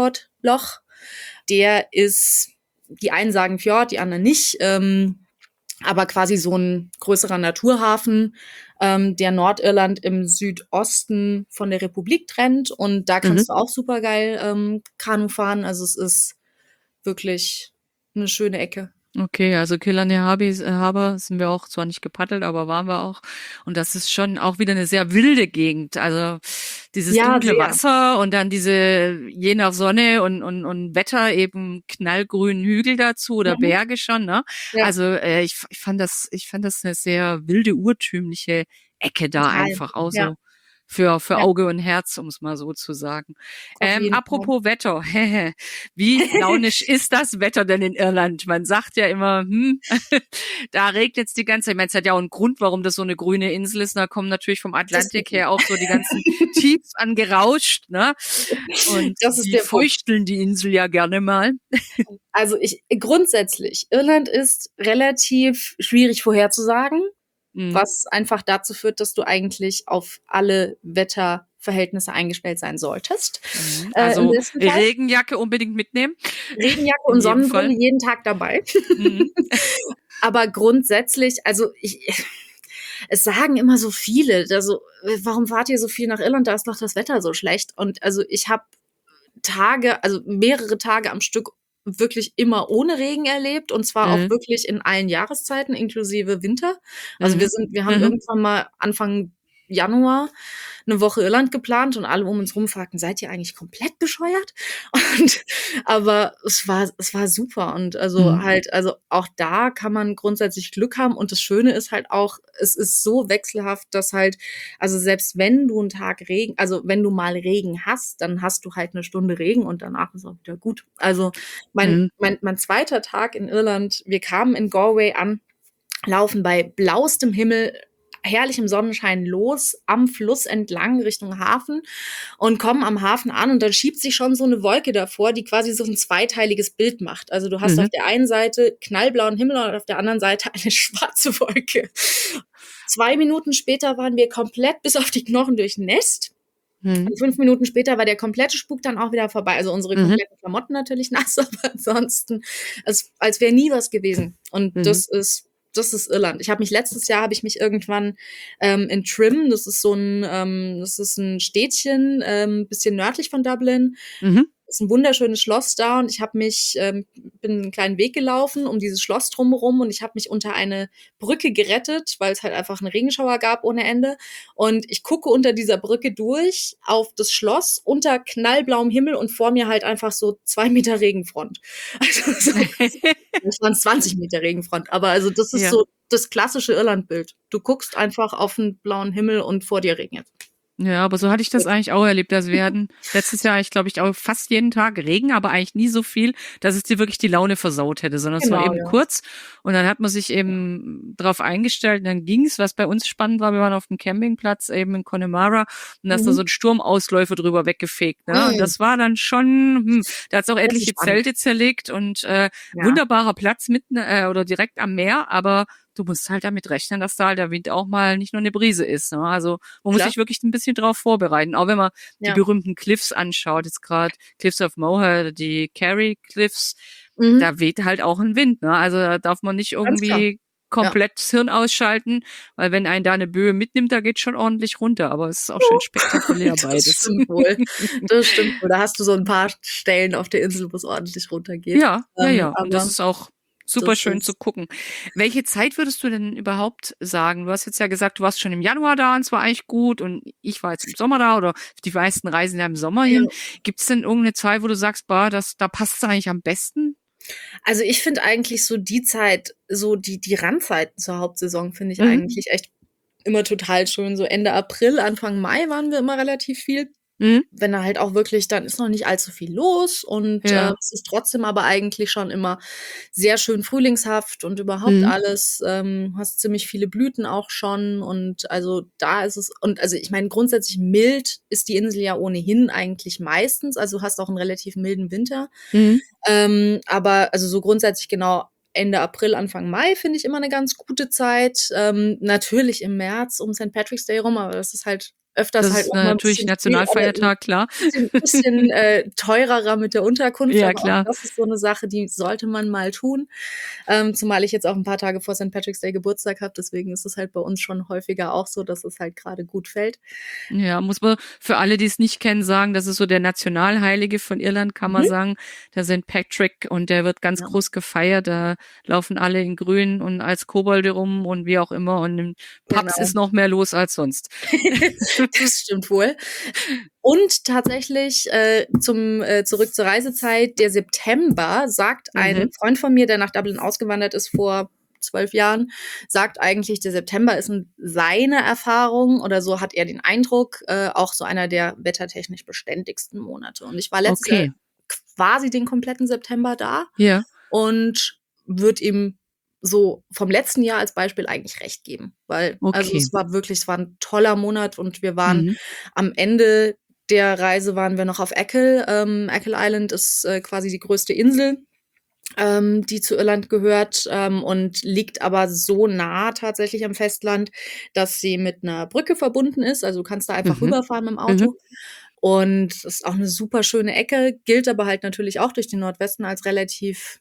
C: Carlingford-Loch. Der ist, die einen sagen Fjord, die anderen nicht. aber quasi so ein größerer Naturhafen, der Nordirland im Südosten von der Republik trennt. Und da
B: Mhm.
C: kannst du auch super geil Kanu fahren. Also es ist wirklich eine schöne Ecke.
B: Okay, also Killane Harbour sind wir auch zwar nicht gepaddelt, aber waren wir auch. Und das ist schon auch wieder eine sehr wilde Gegend. Also dieses
C: Ja,
B: dunkle
C: sehr.
B: Wasser und dann diese, je nach Sonne und Wetter eben knallgrünen Hügel dazu oder
C: Mhm.
B: Berge schon, ne?
C: Ja,
B: Also ich fand das eine sehr wilde, urtümliche Ecke da
C: total.
B: einfach auch
C: Ja,
B: so. Für
C: ja,
B: Auge und Herz, um es mal so zu sagen.
C: auf jeden Fall.
B: Apropos Wetter, wie launisch ist das Wetter denn in Irland? Man sagt ja immer, da regnet es die ganze Zeit. Ich meine, es hat ja auch einen Grund, warum das so eine grüne Insel ist. Da kommen natürlich vom
C: Das
B: Atlantik her auch so die ganzen Tiefs angerauscht, ne? Und
C: das ist
B: die
C: der Punkt.
B: feuchteln die Insel ja gerne mal.
C: Also grundsätzlich, Irland ist relativ schwierig vorherzusagen,
B: Mhm.
C: was einfach dazu führt, dass du eigentlich auf alle Wetterverhältnisse eingestellt sein solltest.
B: Mhm.
C: Im
B: Also
C: besten Fall
B: Regenjacke unbedingt mitnehmen.
C: Regenjacke und
B: In jedem Fall.
C: Sonnenbrille jeden Tag dabei.
B: Mhm.
C: Aber grundsätzlich, also es sagen immer so viele, also warum fahrt ihr so viel nach Irland? Da ist doch das Wetter so schlecht. Und also ich habe also mehrere Tage am Stück wirklich immer ohne Regen erlebt und zwar auch
B: Mhm.
C: wirklich in allen Jahreszeiten inklusive Winter. Also
B: Mhm.
C: wir haben
B: Mhm.
C: irgendwann mal Anfang Januar eine Woche Irland geplant und alle um uns rum fragten: „Seid ihr eigentlich komplett bescheuert?“ Und aber es war super und
B: Mhm.
C: also auch da kann man grundsätzlich Glück haben und das Schöne ist halt auch, es ist so wechselhaft, dass halt also selbst wenn du 'n Tag Regen also wenn du mal Regen hast, dann hast du halt 'ne Stunde Regen und danach ist auch wieder gut. Also mein
B: Mhm.
C: mein mein 2. Tag in Irland, wir kamen in Galway an, laufen bei blauestem Himmel, herrlichem Sonnenschein los, am Fluss entlang Richtung Hafen und kommen am Hafen an und dann schiebt sich schon so 'ne Wolke davor, die quasi so 'n zweiteiliges Bild macht. Also, du hast auf
B: Mhm.
C: der einen Seite knallblauen Himmel und auf der anderen Seite eine schwarze Wolke. 2 Minuten später waren wir komplett bis auf die Knochen durchnässt.
B: Mhm.
C: Und 5 Minuten später war der komplette Spuk dann auch wieder vorbei. Also, unsere
B: Mhm.
C: kompletten Klamotten natürlich nass, aber ansonsten als wäre nie was gewesen. Und
B: Mhm.
C: das ist Irland. Letztes Jahr habe ich mich irgendwann, in Trim, das ist 'n Städtchen, bisschen nördlich von Dublin,
B: Mhm.
C: ist 'n wunderschönes Schloss da und ich habe mich bin 'n kleinen Weg gelaufen um dieses Schloss drumherum und ich habe mich unter eine Brücke gerettet, weil es halt einfach 'n Regenschauer gab ohne Ende. Und ich gucke unter dieser Brücke durch auf das Schloss unter knallblauem Himmel und vor mir halt einfach so 2 Meter Regenfront. Also, vielleicht waren's 20 Meter Regenfront, aber also das ist
B: Ja.
C: so das klassische Irlandbild. Du guckst einfach auf 'n blauen Himmel und vor dir regnet's.
B: Ja, aber so hatte ich das eigentlich auch erlebt. Also wir hatten letztes Jahr, ich glaube ich, auch fast jeden Tag Regen, aber eigentlich nie so viel, dass es dir wirklich die Laune versaut hätte, sondern es war
C: Genau,
B: eben
C: ja.
B: kurz und dann hat man sich eben drauf eingestellt und dann ging's. Was bei uns spannend war, wir waren auf dem Campingplatz eben in Connemara und da ist da
C: Mhm.
B: so ein Sturmausläufer drüber weggefegt, ne? Und
C: Mhm.
B: das war dann schon, da hat's auch
C: Das ist
B: etliche
C: spannend.
B: Zelte zerlegt und
C: Ja,
B: wunderbarer Platz mitten oder direkt am Meer, aber du musst halt damit rechnen, dass da halt der Wind auch mal nicht nur eine Brise ist. Ne? Also man muss
C: klar.
B: sich wirklich ein bisschen drauf vorbereiten. Auch wenn man die
C: Ja.
B: berühmten Cliffs anschaut, jetzt gerade Cliffs of Moher, die Kerry Cliffs,
C: Mhm.
B: da weht halt auch ein Wind. Ne? Also da darf man nicht
C: Ganz klar.
B: irgendwie
C: Ja.
B: komplett das Hirn ausschalten, weil wenn einen da eine Böe mitnimmt, da geht schon ordentlich runter. Aber es ist auch schon spektakulär
C: Das
B: beides.
C: stimmt wohl. Das stimmt wohl. Da hast du so 'n paar Stellen auf der Insel, wo's ordentlich runtergeht.
B: Ja, ja, ja. Und das
C: Aber
B: ist auch super
C: das
B: schön zu
C: ist
B: gucken. Welche Zeit würdest du denn überhaupt sagen? Du hast jetzt ja gesagt, du warst schon im Januar da und es war eigentlich gut und ich war jetzt im Sommer da oder die meisten reisen ja im Sommer hin.
C: ja.
B: Gibt's denn irgendeine Zeit, wo du sagst, boah, da passt's eigentlich am besten?
C: Also, ich finde eigentlich so die Zeit so die Randzeiten zur Hauptsaison finde ich
B: Mhm.
C: eigentlich echt immer total schön. So Ende April, Anfang Mai waren wir immer relativ viel.
B: Mhm.
C: Wenn da halt auch wirklich dann ist noch nicht allzu viel los und,
B: Ja.
C: es ist trotzdem aber eigentlich schon immer sehr schön frühlingshaft und überhaupt
B: Mhm.
C: alles. Hast ziemlich viele Blüten auch schon und also da ist es und also ich meine, grundsätzlich mild ist die Insel ja ohnehin eigentlich meistens, also du hast auch 'n relativ milden Winter.
B: Mhm.
C: Aber also so grundsätzlich genau Ende April, Anfang Mai finde ich immer 'ne ganz gute Zeit. Natürlich im März um St. Patrick's Day rum, aber das ist halt öfters
B: Das
C: halt
B: ist
C: auch mal ein
B: natürlich
C: bisschen spät, aber
B: Nationalfeiertag, klar.
C: bisschen teurerer mit der Unterkunft,
B: Ja,
C: aber auch
B: klar.
C: das ist so eine Sache, die sollte man mal tun. Zumal ich jetzt auch ein paar Tage vor St. Patrick's Day Geburtstag habe, deswegen ist es halt bei uns schon häufiger auch so, dass es halt gerade gut fällt.
B: Ja, muss man für alle, die es nicht kennen, sagen, das ist so der Nationalheilige von Irland, kann man
C: Mhm.
B: sagen. Der St. Patrick und der wird ganz
C: Ja.
B: groß gefeiert. Da laufen alle in Grün und als Kobolde rum und wie auch immer. Und im Pubs
C: Genau.
B: ist noch mehr los als sonst.
C: Das stimmt wohl. Und tatsächlich, zurück zur Reisezeit, der September, sagt ein
B: Mhm.
C: Freund von mir, der nach Dublin ausgewandert ist vor 12 Jahren, sagt eigentlich, der September ist seine Erfahrung oder so hat er den Eindruck, auch so einer der wettertechnisch beständigsten Monate. Und ich war letztes Jahr
B: Okay.
C: quasi den kompletten September da
B: Ja,
C: und würde ihm so vom letzten Jahr als Beispiel eigentlich recht geben, weil also
B: okay.
C: es war ein toller Monat und wir waren
B: Mhm.
C: am Ende der Reise waren wir noch auf Achill. Achill Island ist quasi die größte Insel, die zu Irland gehört, und liegt aber so nah tatsächlich am Festland, dass sie mit einer Brücke verbunden ist. Also du kannst da einfach
B: Mhm.
C: rüberfahren mit dem
B: Mhm.
C: Auto. Und das ist auch eine super schöne Ecke, gilt aber halt natürlich auch durch den Nordwesten als relativ,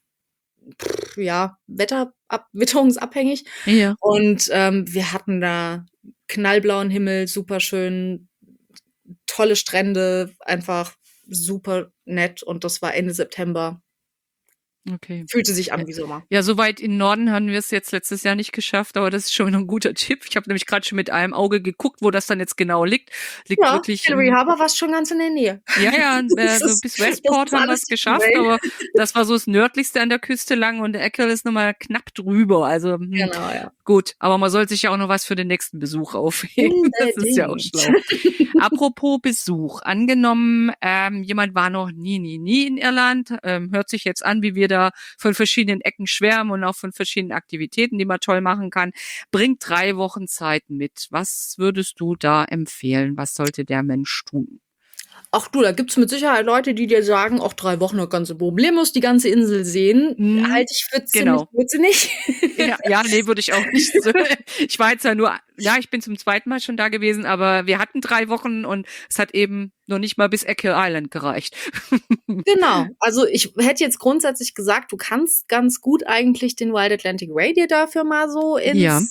C: ja, witterungsabhängig.
B: Ja.
C: Und wir hatten da knallblauen Himmel, super schön, tolle Strände, einfach super nett. Und das war Ende September.
B: Okay.
C: Fühlte sich
B: Ja,
C: an wie Sommer.
B: ja, so weit in Norden haben wir es jetzt letztes Jahr nicht geschafft, aber das ist schon ein guter Tipp. Ich habe nämlich gerade schon mit einem Auge geguckt, wo das dann jetzt genau liegt. Liegt
C: Ja,
B: wirklich
C: Hillary Harbour warst schon ganz in der Nähe.
B: ja, ja,
C: Das
B: so
C: ist,
B: bis
C: das
B: Westport
C: ist
B: haben wir
C: alles
B: es geschafft,
C: Speedway.
B: aber das war so das nördlichste an der Küste lang und der Eckel ist nochmal knapp drüber. Also
C: Genau, ja.
B: gut, aber man soll sich ja auch noch was für den nächsten Besuch aufheben. Das ist ja auch
C: Unbedingt.
B: schlau. Apropos Besuch. Angenommen, jemand war noch nie in Irland, hört sich jetzt an, wie wir da von verschiedenen Ecken schwärmen und auch von verschiedenen Aktivitäten, die man toll machen kann. Bringt 3 Wochen Zeit mit. Was würdest du da empfehlen? Was sollte der Mensch tun?
C: Ach du, da gibt's mit Sicherheit Leute, die dir sagen, auch 3 Wochen das ganze Problemlos die ganze Insel sehen.
B: Mhm,
C: Halte ich für ziemlich
B: genau.
C: blödsinnig.
B: Ja, nee, würde ich auch nicht so. Ich war jetzt ich bin zum 2. Mal schon da gewesen, aber wir hatten 3 Wochen und es hat eben noch nicht mal bis Echo Island gereicht.
C: Genau. Also ich hätte jetzt grundsätzlich gesagt, du kannst ganz gut eigentlich den Wild Atlantic Ray dir dafür mal so
B: Ja.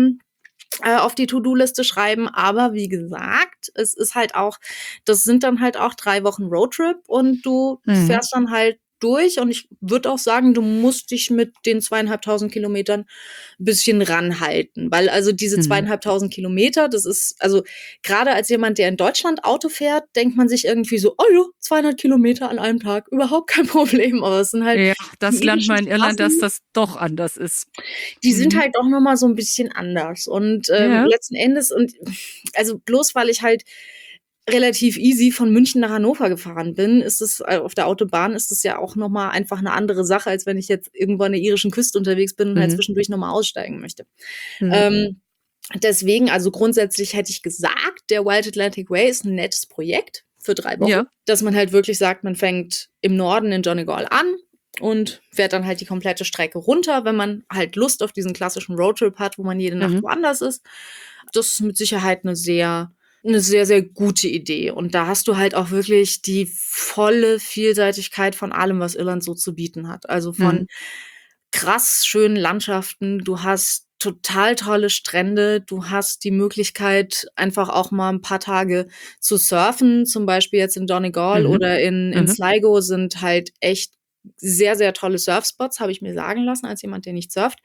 C: auf die To-Do-Liste schreiben. Aber wie gesagt, es ist halt auch, das sind dann halt auch 3 Wochen Roadtrip und du
B: Mhm.
C: fährst dann halt durch. Und ich würde auch sagen, du musst dich mit den 2.500 Kilometern ein bisschen ranhalten. Weil also diese
B: Mhm.
C: 2.500 Kilometer, das ist, also gerade als jemand, der in Deutschland Auto fährt, denkt man sich irgendwie so, oh ja, 200 Kilometer an einem Tag, überhaupt kein Problem. Aber es sind halt
B: Ja, das
C: die
B: lernt
C: irischen
B: man in Irland, dass
C: Straßen,
B: das doch anders ist.
C: die sind
B: Mhm.
C: halt doch noch mal so ein bisschen anders. Und
B: Ja.
C: letzten Endes, und also bloß weil ich halt relativ easy von München nach Hannover gefahren bin, ist es auf der Autobahn ist es ja auch noch mal einfach eine andere Sache, als wenn ich jetzt irgendwo an der irischen Küste unterwegs bin und halt
B: Mhm.
C: zwischendurch noch mal aussteigen möchte.
B: Mhm.
C: Deswegen, also grundsätzlich hätte ich gesagt, der Wild Atlantic Way ist ein nettes Projekt für 3 Wochen,
B: Ja.
C: dass man halt wirklich sagt, man fängt im Norden in Donegal an und fährt dann halt die komplette Strecke runter, wenn man halt Lust auf diesen klassischen Roadtrip hat, wo man jede Nacht
B: Mhm.
C: woanders ist. Das ist mit Sicherheit eine sehr, sehr gute Idee. Und da hast du halt auch wirklich die volle Vielseitigkeit von allem, was Irland so zu bieten hat. Also von
B: Mhm.
C: krass schönen Landschaften, du hast total tolle Strände, du hast die Möglichkeit, einfach auch mal ein paar Tage zu surfen. Zum Beispiel jetzt in Donegal
B: Mhm.
C: oder in
B: Mhm.
C: Sligo sind halt echt sehr, sehr tolle Surfspots, habe ich mir sagen lassen, als jemand, der nicht surft.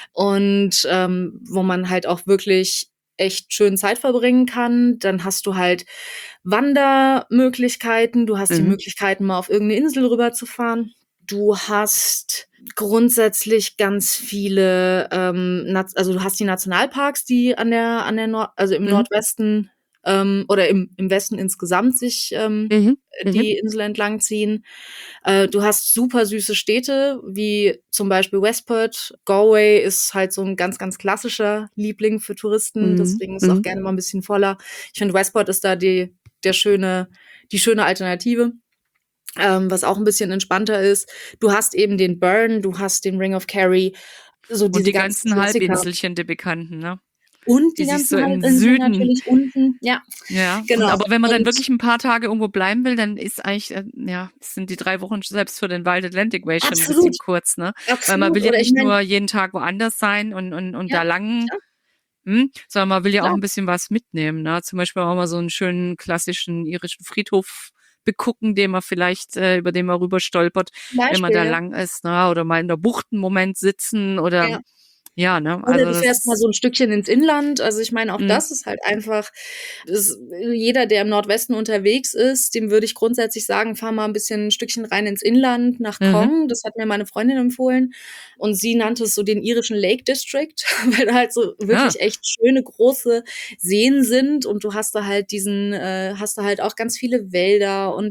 C: Und wo man halt auch wirklich echt schön Zeit verbringen kann. Dann hast du halt Wandermöglichkeiten, du hast die
B: Mhm.
C: Möglichkeiten, mal auf irgendeine Insel rüberzufahren. Du hast grundsätzlich ganz viele, also du hast die Nationalparks, die also im
B: Mhm.
C: Nordwesten oder im Westen insgesamt sich
B: Mhm. Mhm.
C: die Insel entlang ziehen. Du hast super süße Städte, wie zum Beispiel Westport. Galway ist halt so ein ganz, ganz klassischer Liebling für Touristen,
B: Mhm.
C: deswegen ist es auch
B: Mhm.
C: gerne mal ein bisschen voller. Ich finde, Westport ist da die schöne Alternative, was auch ein bisschen entspannter ist. Du hast eben den Burn, du hast den Ring of Kerry, so
B: Und
C: diese
B: die
C: ganzen
B: ganzen
C: Klassiker.
B: Halbinselchen, die bekannten, ne?
C: Und die
B: die sich so
C: ganzen
B: im
C: Halbinseln
B: Süden,
C: natürlich unten. Ja,
B: ja.
C: genau.
B: Aber wenn man dann
C: Und
B: wirklich ein paar Tage irgendwo bleiben will, dann ist eigentlich, sind die 3 Wochen selbst für den Wild Atlantic Way schon ein
C: absolut,
B: bisschen kurz, ne? Weil man
C: absolut.
B: will ja
C: Oder ich
B: nicht
C: meine,
B: nur jeden Tag woanders sein und
C: ja,
B: da lang,
C: klar,
B: sondern man will ja auch
C: klar.
B: ein bisschen was mitnehmen, ne? Zum Beispiel auch mal so einen schönen klassischen irischen Friedhof begucken, über den man rüber stolpert,
C: Zum
B: wenn man
C: Beispiel,
B: da
C: ja.
B: lang ist, ne? Oder mal in der Bucht einen Moment sitzen oder,
C: Ja.
B: ja, ne?
C: Oder
B: Also
C: du fährst mal
B: das,
C: so 'n Stückchen ins Inland. Also, ich meine, auch
B: mh,
C: das ist halt einfach jeder, der im Nordwesten unterwegs ist, dem würde ich grundsätzlich sagen: „Fahr mal 'n bisschen 'n Stückchen rein ins Inland nach
B: mhm,
C: Kong." Das hat mir meine Freundin empfohlen und sie nannte es so den irischen Lake District, weil da halt so
B: ja,
C: wirklich echt schöne große Seen sind und du hast da halt auch ganz viele Wälder und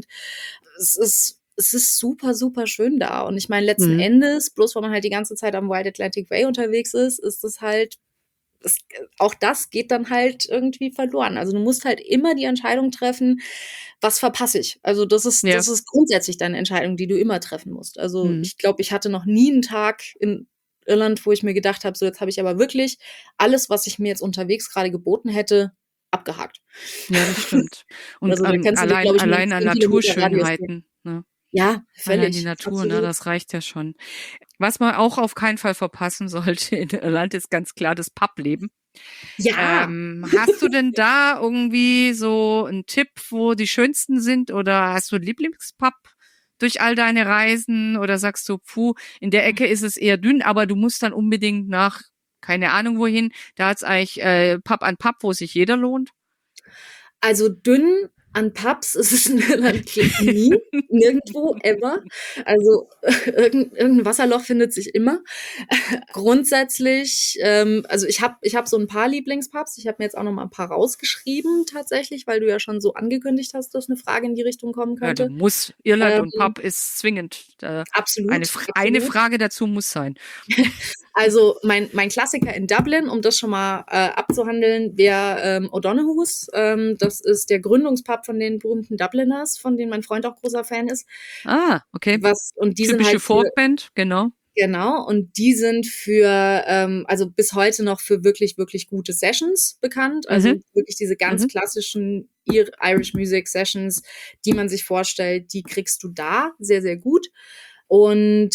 C: es ist super, super schön da. Und ich meine, letzten
B: mhm,
C: Endes, bloß weil man halt die ganze Zeit am Wild Atlantic Way unterwegs ist, ist es halt auch das geht dann halt irgendwie verloren. Also, du musst halt immer die Entscheidung treffen: „Was verpasse ich?" Also,
B: ja,
C: das ist grundsätzlich deine Entscheidung, die du immer treffen musst. Also,
B: mhm.
C: ich glaube, ich hatte noch nie 'n Tag in Irland, wo ich mir gedacht habe: „So, jetzt habe ich aber wirklich alles, was sich mir jetzt unterwegs grade geboten hätte, abgehakt."
B: Ja, das stimmt. Und,
C: Also, da kannst du dir, glaube ich, nur 'n
B: allein an
C: 10 Kilometer Radius geben.
B: Naturschönheiten, ne?
C: Ja,
B: Allein die
C: völlig,
B: Natur, ne,
C: absolut.
B: das reicht ja schon. Was man auch auf keinen Fall verpassen sollte in Irland, ist ganz klar das Publeben.
C: Ja,
B: Hast du denn da irgendwie so 'n Tipp, wo die schönsten sind, oder hast du 'n Lieblingspub durch all deine Reisen, oder sagst du: „Puh, in der Ecke ist es eher dünn, aber du musst dann unbedingt nach keine Ahnung wohin. Da hat's eigentlich, Pub an Pub, wo sich jeder lohnt?“
C: also dünn an Pubs ist es in Irland nie, nirgendwo, ever. Also irgend Wasserloch findet sich immer. Grundsätzlich, also ich habe so 'n paar Lieblingspubs. Ich habe mir jetzt auch noch mal 'n paar rausgeschrieben tatsächlich, weil du ja schon so angekündigt hast, dass 'ne Frage in die Richtung kommen
B: Ja, da
C: könnte.
B: muss Irland und
C: Ähm,
B: Pub ist zwingend.
C: absolut,
B: Eine
C: absolut.
B: Frage dazu muss sein.
C: Also, mein Klassiker in Dublin, um das schon mal, abzuhandeln, wäre, O'Donoghue's. Das ist der Gründungspub von den berühmten Dubliners, von denen mein Freund auch großer Fan ist.
B: Ah, okay.
C: Und die sind
B: Typische
C: halt für
B: Folkband, genau.
C: genau, und die sind für, also bis heute noch für wirklich, wirklich gute Sessions bekannt.
B: Mhm,
C: Also wirklich diese ganz
B: mhm.
C: klassischen Irish Music Sessions, die man sich vorstellt, die kriegst du da sehr, sehr gut. Und,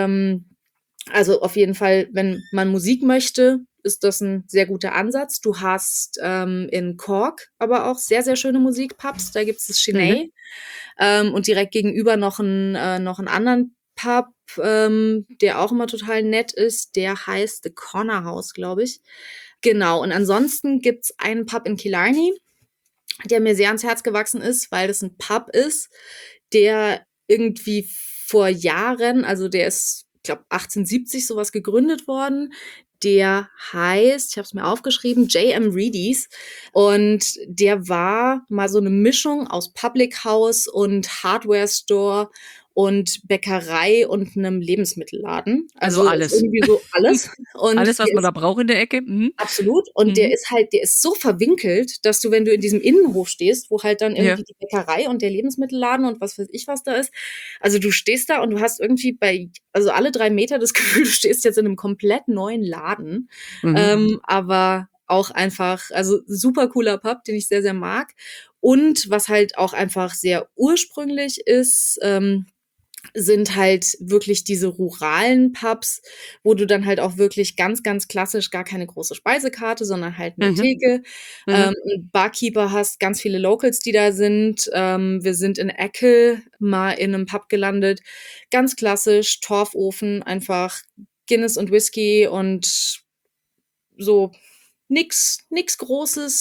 C: also auf jeden Fall, wenn man Musik möchte, ist das 'n sehr guter Ansatz. Du hast, in Cork aber auch sehr, sehr schöne Musikpubs. Da gibt's das
B: Mhm.
C: Sinead, und direkt gegenüber noch 'n anderen Pub, der auch immer total nett ist. Der heißt The Corner House, glaube ich. Genau, und ansonsten gibt's einen Pub in Killarney, der mir sehr ans Herz gewachsen ist, weil das 'n Pub ist, der irgendwie vor Jahren, also der ist, ich glaube 1870 so was gegründet worden. Der heißt, ich habe es mir aufgeschrieben, J.M. Reedy's, und der war mal so 'ne Mischung aus Public House und Hardware Store und Bäckerei und 'nem Lebensmittelladen.
B: Also
C: Also, ist
B: alles.
C: irgendwie so alles. Und
B: Alles, was
C: der
B: man
C: ist
B: da braucht in der Ecke. Mhm.
C: absolut. Und
B: Mhm.
C: der ist so verwinkelt, dass du, wenn du in diesem Innenhof stehst, wo halt dann
B: Ja.
C: irgendwie die Bäckerei und der Lebensmittelladen und was weiß ich was da ist, also du stehst da und du hast irgendwie also alle 3 Meter das Gefühl, du stehst jetzt in einem komplett neuen Laden.
B: Mhm.
C: Aber auch einfach, also super cooler Pub, den ich sehr, sehr mag. Und was halt auch einfach sehr ursprünglich ist, sind halt wirklich diese ruralen Pubs, wo du dann halt auch wirklich ganz, ganz klassisch gar keine große Speisekarte, sondern halt 'ne
B: Mhm.
C: Theke,
B: Mhm.
C: 'n Barkeeper hast, ganz viele Locals, die da sind. Wir sind in Eckl mal in 'nem Pub gelandet. Ganz klassisch, Torfofen, einfach Guinness und Whisky und so nix Großes,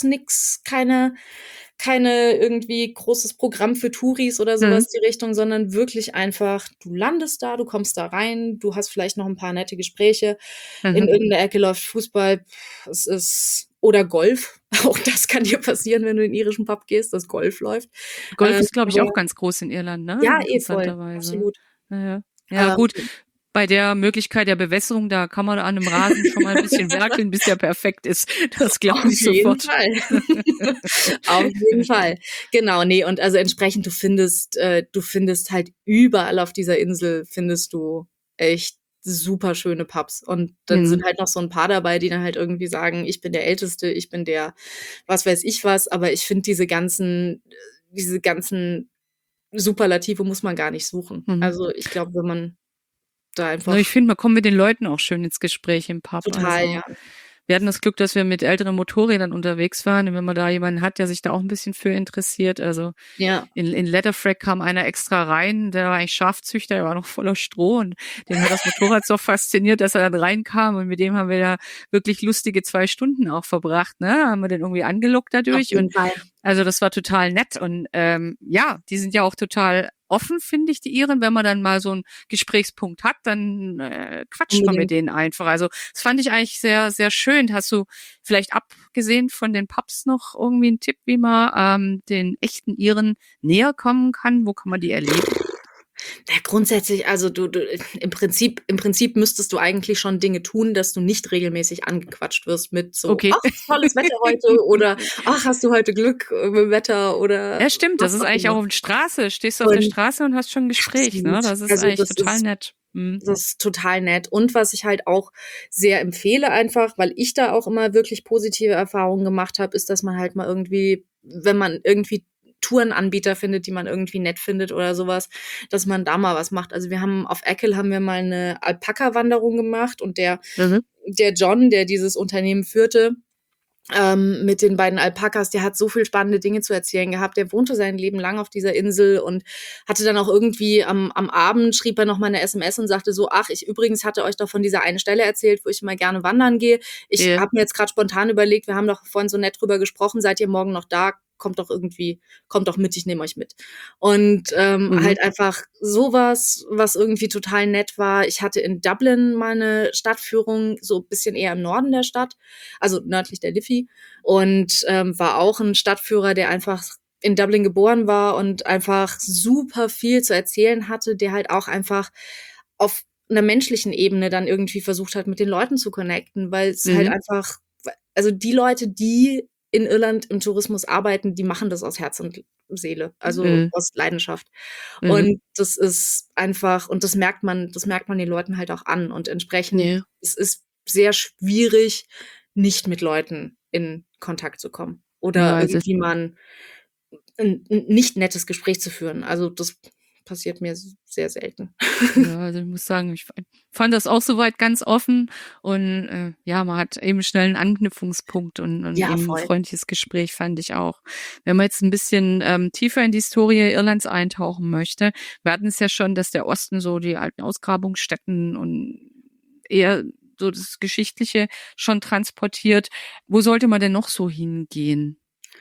C: keine irgendwie großes Programm für Touris oder so
B: Mhm.
C: was die Richtung, sondern wirklich einfach, du landest da, du kommst da rein, du hast vielleicht noch 'n paar nette Gespräche. In
B: Mhm.
C: irgend 'ner Ecke läuft Fußball, es ist oder Golf. Auch das kann dir passieren, wenn du in 'n irischen Pub gehst, dass Golf läuft.
B: Golf ist, glaube ich,
C: Aber
B: auch ganz groß in Irland, ne?
C: ja, voll,
B: Interessanterweise.
C: absolut.
B: Ja, ja. Ja,
C: Ähm,
B: gut. Bei der Möglichkeit der Bewässerung, da kann man an 'nem Rasen schon mal 'n bisschen werkeln, bis der perfekt ist. Das glaube
C: auf
B: ich
C: jeden
B: sofort.
C: Fall. Auf jeden Fall. Genau, ne, und also entsprechend, du findest halt überall auf dieser Insel findest du echt super schöne Pubs. Und dann sind
B: Mhm.
C: halt noch so ein paar dabei, die dann halt irgendwie sagen: „Ich bin der Älteste, ich bin der was weiß ich was." Aber ich finde, diese ganzen Superlative muss man gar nicht suchen.
B: Mhm.
C: Also, ich glaube, wenn man da
B: Ne, ich
C: einfach
B: finde, man kommt mit den Leuten auch schön ins Gespräch im Pub.
C: total,
B: Also,
C: ja.
B: wir hatten das Glück, dass wir mit älteren Motorrädern unterwegs waren. Und wenn man da jemanden hat, der sich da auch ein bisschen für interessiert. Also,
C: Ja.
B: in Letterfrack kam einer extra rein, der war eigentlich Schafzüchter, der war noch voller Stroh und den hat das Motorrad so fasziniert, dass er dann reinkam und mit dem haben wir da wirklich lustige 2 Stunden auch verbracht, ne? Haben wir den irgendwie angelockt
C: Auf
B: dadurch und
C: jeden Fall.
B: also das war total nett und ja, die sind ja auch total offen, finde ich, die Iren. Wenn man dann mal so einen Gesprächspunkt hat, dann quatscht man mit
C: Unbedingt.
B: denen einfach. Also das fand ich eigentlich sehr, sehr schön. Hast du vielleicht abgesehen von den Pubs noch irgendwie einen Tipp, wie man den echten Iren näher kommen kann? Wo kann man die erleben?
C: Ja, grundsätzlich, also du im Prinzip müsstest du eigentlich schon Dinge tun, dass du nicht regelmäßig angequatscht wirst mit so:
B: Okay.
C: „Ach, tolles Wetter heute" oder „Ach, hast du heute Glück, mit'm Wetter" oder
B: Ja, stimmt. Das
C: was
B: ist
C: auch
B: eigentlich
C: immer.
B: auch auf der Straße. Stehst du auf der
C: Und
B: Straße und hast schon ein Gespräch, ne?
C: absolut.
B: Das ist
C: Also,
B: eigentlich total nett. Mhm.
C: das ist total nett. Und was ich halt auch sehr empfehle einfach, weil ich da auch immer wirklich positive Erfahrungen gemacht habe, ist, dass man halt mal irgendwie, wenn man irgendwie Tourenanbieter findet, die man irgendwie nett findet oder sowas, dass man da mal was macht. Also, auf Eckl haben wir mal eine Alpaka-Wanderung gemacht und
B: Mhm.
C: der John, der dieses Unternehmen führte, mit den beiden Alpakas, der hat so viel spannende Dinge zu erzählen gehabt. Der wohnte sein Leben lang auf dieser Insel und hatte dann auch irgendwie am Abend schrieb er noch mal 'ne SMS und sagte so: „Ach, ich übrigens hatte euch doch von dieser einen Stelle erzählt, wo ich immer gerne wandern gehe. Ich
B: Ja.
C: habe mir jetzt grad spontan überlegt, wir haben doch vorhin so nett drüber gesprochen, seid ihr morgen noch da? Kommt doch mit, ich nehme euch mit." Und,
B: Mhm.
C: halt einfach so was irgendwie total nett war. Ich hatte in Dublin mal 'ne Stadtführung, so bisschen eher im Norden der Stadt, also nördlich der Liffey und, war auch 'n Stadtführer, der einfach in Dublin geboren war und einfach super viel zu erzählen hatte, der halt auch einfach auf 'ner menschlichen Ebene dann irgendwie versucht hat, mit den Leuten zu connecten, weil es halt
B: Mhm.
C: einfach also die Leute, die in Irland im Tourismus arbeiten, die machen das aus Herz und Seele, also
B: Mhm.
C: aus Leidenschaft.
B: Mhm.
C: Und das ist einfach und das merkt man den Leuten halt auch an und entsprechend
B: Ja.
C: es ist sehr schwierig, nicht mit Leuten in Kontakt zu kommen
B: Ja,
C: oder
B: also
C: irgendwie mal 'n nicht nettes Gespräch zu führen. Also, das passiert mir sehr selten.
B: ja, also ich muss sagen, ich fand das auch soweit ganz offen und ja, man hat eben schnell einen Anknüpfungspunkt und
C: Ja,
B: eben 'n
C: voll.
B: freundliches Gespräch, fand ich auch. Wenn man jetzt ein bisschen tiefer in die Historie Irlands eintauchen möchte, wir hatten es ja schon, dass der Osten so die alten Ausgrabungsstätten und eher so das Geschichtliche schon transportiert. Wo sollte man denn noch so hingehen?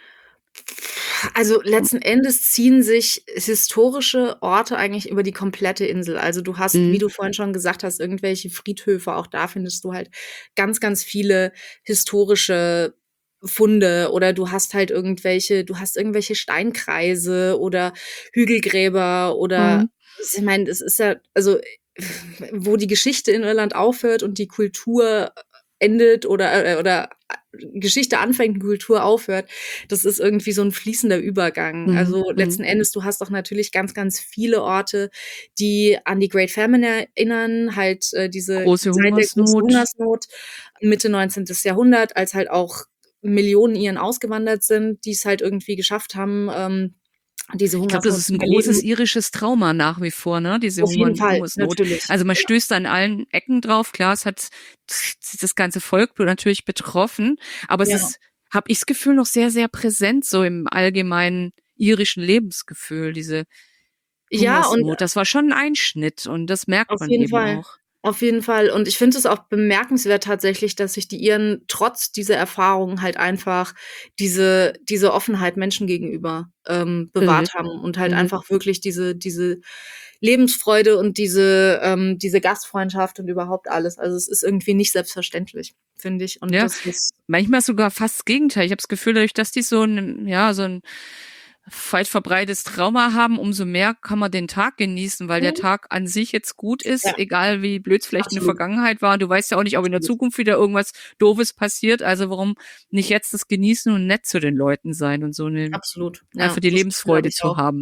C: Also, letzten Endes ziehen sich historische Orte eigentlich über die komplette Insel. Also, du hast, wie
B: Mhm.
C: du vorhin schon gesagt hast, irgendwelche Friedhöfe, auch da findest du halt ganz, ganz viele historische Funde oder du hast irgendwelche Steinkreise oder Hügelgräber oder
B: Mhm.
C: ich meine, es ist ja also, wo die Geschichte in Irland aufhört und die Kultur endet oder Geschichte anfängt und Kultur aufhört, das ist irgendwie so 'n fließender Übergang.
B: Mhm.
C: Also,
B: Mhm.
C: letzten Endes, du hast doch natürlich ganz, ganz viele Orte, die an die Great Famine erinnern, halt, diese
B: Große
C: Zeit der großen
B: Hungersnot.
C: Hungersnot Mitte 19. Jahrhundert, als halt auch Millionen Iren ausgewandert sind, die's halt irgendwie geschafft haben, diese
B: Ich glaube, das
C: Hungersnot
B: ist
C: zu
B: ein großes
C: überleben.
B: irisches Trauma nach wie vor, ne, diese
C: Auf jeden Fall,
B: Hungersnot.
C: natürlich.
B: Also, man
C: Ja,
B: stößt an allen Ecken drauf. Klar, es hat das ganze Volk natürlich betroffen, aber es
C: ja.
B: ist, habe ich das Gefühl, noch sehr, sehr präsent so im allgemeinen irischen Lebensgefühl, diese
C: Ja, und
B: Hungersnot. Das war schon 'n Einschnitt und das merkt
C: auf
B: man
C: jeden
B: eben
C: Fall.
B: auch.
C: Auf jeden Fall. Und ich finde es auch bemerkenswert tatsächlich, dass sich die Iren trotz dieser Erfahrungen halt einfach diese Offenheit Menschen gegenüber,
B: Mhm.
C: bewahrt haben und halt
B: Mhm.
C: einfach wirklich diese Lebensfreude und diese Gastfreundschaft und überhaupt alles. Also, es ist irgendwie nicht selbstverständlich, finde ich. Und
B: Ja,
C: das ist
B: manchmal sogar fast das Gegenteil. Ich habe das Gefühl, dadurch, dass die so 'n ja, so 'n weit verbreitetes Trauma haben, umso mehr kann man den Tag genießen, weil der
C: mhm,
B: Tag an sich jetzt gut ist,
C: ja,
B: egal wie blöd's vielleicht in der
C: absolut,
B: Vergangenheit war. Du weißt ja auch nicht, ob in der
C: absolut,
B: Zukunft wieder irgendwas Doofes passiert. Also, warum nicht jetzt das genießen und nett zu den Leuten sein und so 'ne
C: absolut.
B: einfach
C: Ja,
B: die
C: das Gefühl habe
B: Lebensfreude
C: ich
B: zu
C: auch.
B: haben, ne?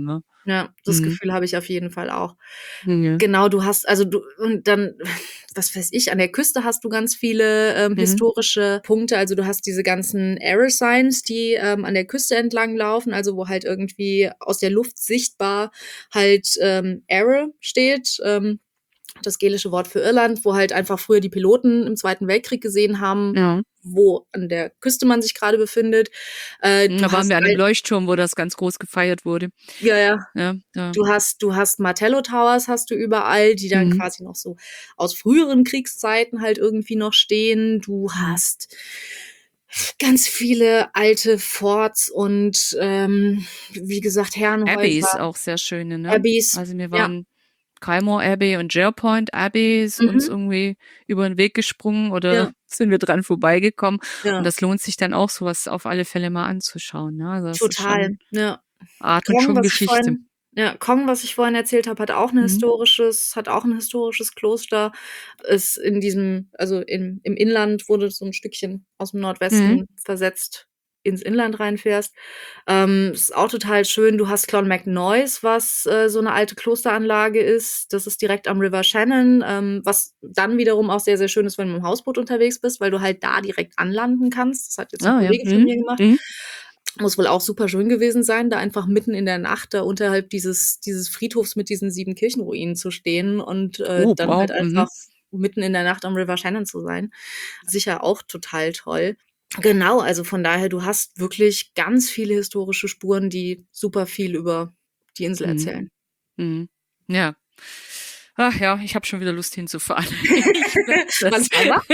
C: Ja, das
B: Mhm.
C: Gefühl habe ich auf jeden Fall auch.
B: Ja.
C: Genau, und dann, was weiß ich, an der Küste hast du ganz viele
B: Mhm.
C: historische Punkte. Also du hast diese ganzen Arrow Signs, die an der Küste entlang laufen, also wo halt irgendwie aus der Luft sichtbar halt Arrow steht. Das gälische Wort für Irland, wo halt einfach früher die Piloten im Zweiten Weltkrieg gesehen haben,
B: Ja.
C: wo an der Küste man sich gerade befindet. Du
B: Da waren
C: hast
B: wir an dem
C: halt,
B: Leuchtturm, wo das ganz groß gefeiert wurde.
C: ja, ja,
B: Ja, da.
C: du hast Martello Towers hast du überall, die dann
B: Mhm.
C: quasi noch so aus früheren Kriegszeiten halt irgendwie noch stehen. Du
B: Mhm.
C: hast ganz viele alte Forts und wie gesagt
B: Abbey ist
C: Herrenhäuser,
B: auch sehr schöne, ne?
C: Abbeys.
B: Also wir
C: Ja,
B: waren Kylemore Abbey und Jerpoint Abbey ist uns
C: mhm,
B: irgendwie über den Weg gesprungen oder
C: ja,
B: sind wir dran vorbeigekommen. Und
C: ja,
B: das lohnt sich dann auch, sowas auf alle Fälle mal anzuschauen, ne? Also das ist
C: total.
B: schon,
C: Ja.
B: atmet
C: Kong,
B: schon
C: was ich
B: Geschichte.
C: vorhin Kong, was ich vorhin erzählt habe,
B: Mhm.
C: hat auch ein historisches Kloster. Ist in diesem, also im Inland, wurde so ein Stückchen aus dem
B: Mhm.
C: Nordwesten versetzt ins Inland reinfährst. Ist auch total schön. Du hast Clonmacnoise, was so eine alte Klosteranlage ist. Das ist direkt am River Shannon, was dann wiederum auch sehr, sehr schön ist, wenn du mit dem Hausboot unterwegs bist, weil du halt da direkt anlanden kannst. Das hat jetzt ein
B: Ah ja.
C: Kollege von
B: Mhm.
C: mir gemacht.
B: Mhm.
C: Muss wohl auch super schön gewesen sein, da einfach mitten in der Nacht da unterhalb dieses Friedhofs mit diesen 7 Kirchenruinen zu stehen und
B: Oh,
C: dann
B: wow.
C: halt
B: Mhm.
C: einfach mitten in der Nacht am River Shannon zu sein. Sicher auch total toll. Genau, also von daher, du hast wirklich ganz viele historische Spuren, die super viel über die Insel
B: Mhm.
C: erzählen.
B: Mhm. Ja. Ach ja, ich habe schon wieder Lust hinzufahren. Ich merke
C: Wann
B: das.
C: fahren wir?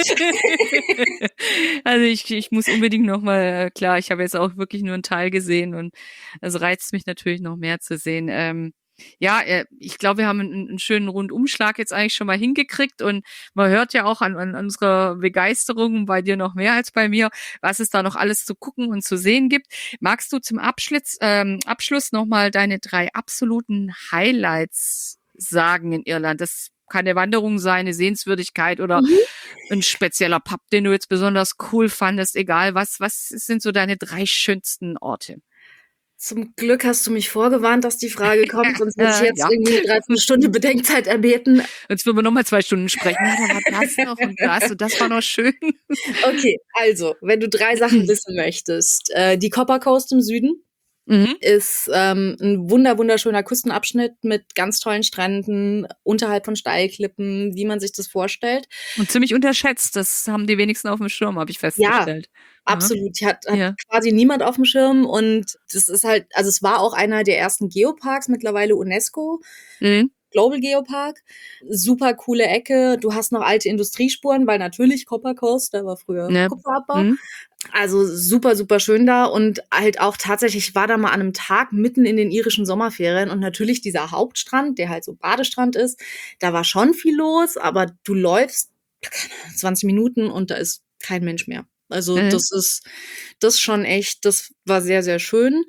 B: Also ich muss unbedingt noch mal, klar, ich habe jetzt auch wirklich nur einen Teil gesehen und es reizt mich natürlich noch mehr zu sehen. Ja, ich glaube, wir haben einen schönen Rundumschlag jetzt eigentlich schon mal hingekriegt und man hört ja auch an unserer Begeisterung, bei dir noch mehr als bei mir, was es da noch alles zu gucken und zu sehen gibt. Magst du zum Abschluss noch mal deine 3 absoluten Highlights sagen in Irland? Das kann eine Wanderung sein, eine Sehenswürdigkeit oder
C: Mhm.
B: ein spezieller Pub, den du jetzt besonders cool fandest, egal was. Was sind so deine 3 schönsten Orte?
C: Zum Glück hast du mich vorgewarnt, dass die Frage kommt, sonst hätte ich jetzt
B: Ja.
C: irgendwie 'ne Dreiviertelstunde Bedenkzeit erbeten.
B: Jetzt würden wir noch mal 2 Stunden sprechen. Ja, da war das noch und das war noch schön.
C: Okay, also, wenn du 3 Sachen wissen möchtest. Die Copper Coast im Süden
B: Mhm.
C: ist 'n wunderschöner Küstenabschnitt mit ganz tollen Stränden unterhalb von Steilklippen, wie man sich das vorstellt.
B: Und ziemlich unterschätzt. Das haben die wenigsten auf dem Schirm, habe ich
C: Ja,
B: festgestellt. Ja.
C: absolut. Hat
B: Ja.
C: quasi niemand aufm Schirm und das ist halt, also, es war auch einer der ersten Geoparks, mittlerweile UNESCO
B: Mhm.
C: Global Geopark. Super coole Ecke. Du hast noch alte Industriespuren, weil natürlich Copper Coast, da war früher
B: Ja.
C: Kupferabbau.
B: Mhm.
C: Also super, super schön da und halt auch tatsächlich, ich war da mal an einem Tag mitten in den irischen Sommerferien und natürlich dieser Hauptstrand, der halt so Badestrand ist, da war schon viel los, aber du läufst 20 Minuten und da ist kein Mensch mehr. Also
B: Mhm.
C: das schon echt, das war sehr, sehr schön.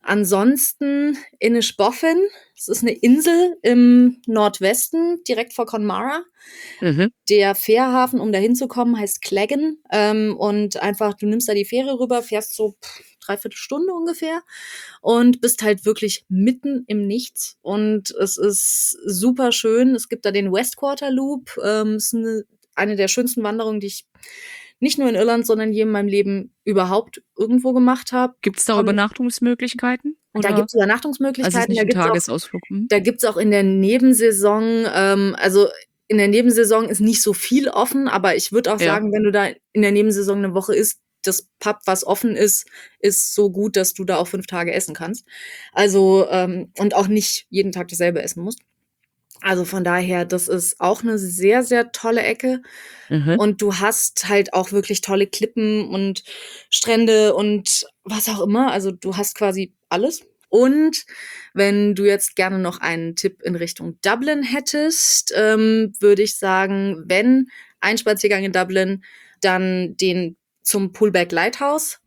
C: Ansonsten Inishbofin, das ist eine Insel im Nordwesten, direkt vor Connemara.
B: Mhm.
C: Der Fährhafen, um da hinzukommen, heißt Cleggan. Und einfach, du nimmst da die Fähre rüber, fährst so 3/4 Stunde ungefähr und bist halt wirklich mitten im Nichts. Und es ist super schön. Es gibt da den Westquarter Loop. Ist eine der schönsten Wanderungen, die ich nicht nur in Irland, sondern je in meinem Leben überhaupt irgendwo gemacht habe.
B: Gibt's da Übernachtungsmöglichkeiten
C: Da
B: oder
C: gibt's
B: also, es ist
C: Übernachtungsmöglichkeiten,
B: nicht 'n Tagesausflug? Mhm.
C: da gibt's auch in der Nebensaison, also in der Nebensaison ist nicht so viel offen, aber ich würde auch
B: Ja.
C: sagen, wenn du da in der Nebensaison 'ne Woche isst, das Pub, was offen ist so gut, dass du da auch 5 Tage essen kannst. Also, und auch nicht jeden Tag dasselbe essen musst. Also von daher, das ist auch 'ne sehr, sehr tolle Ecke.
B: Mhm.
C: Und du hast halt auch wirklich tolle Klippen und Strände und was auch immer. Also, du hast quasi alles. Und wenn du jetzt gerne noch einen Tipp in Richtung Dublin hättest, würde ich sagen, wenn ein Spaziergang in Dublin, dann den zum Poolbeg Lighthouse.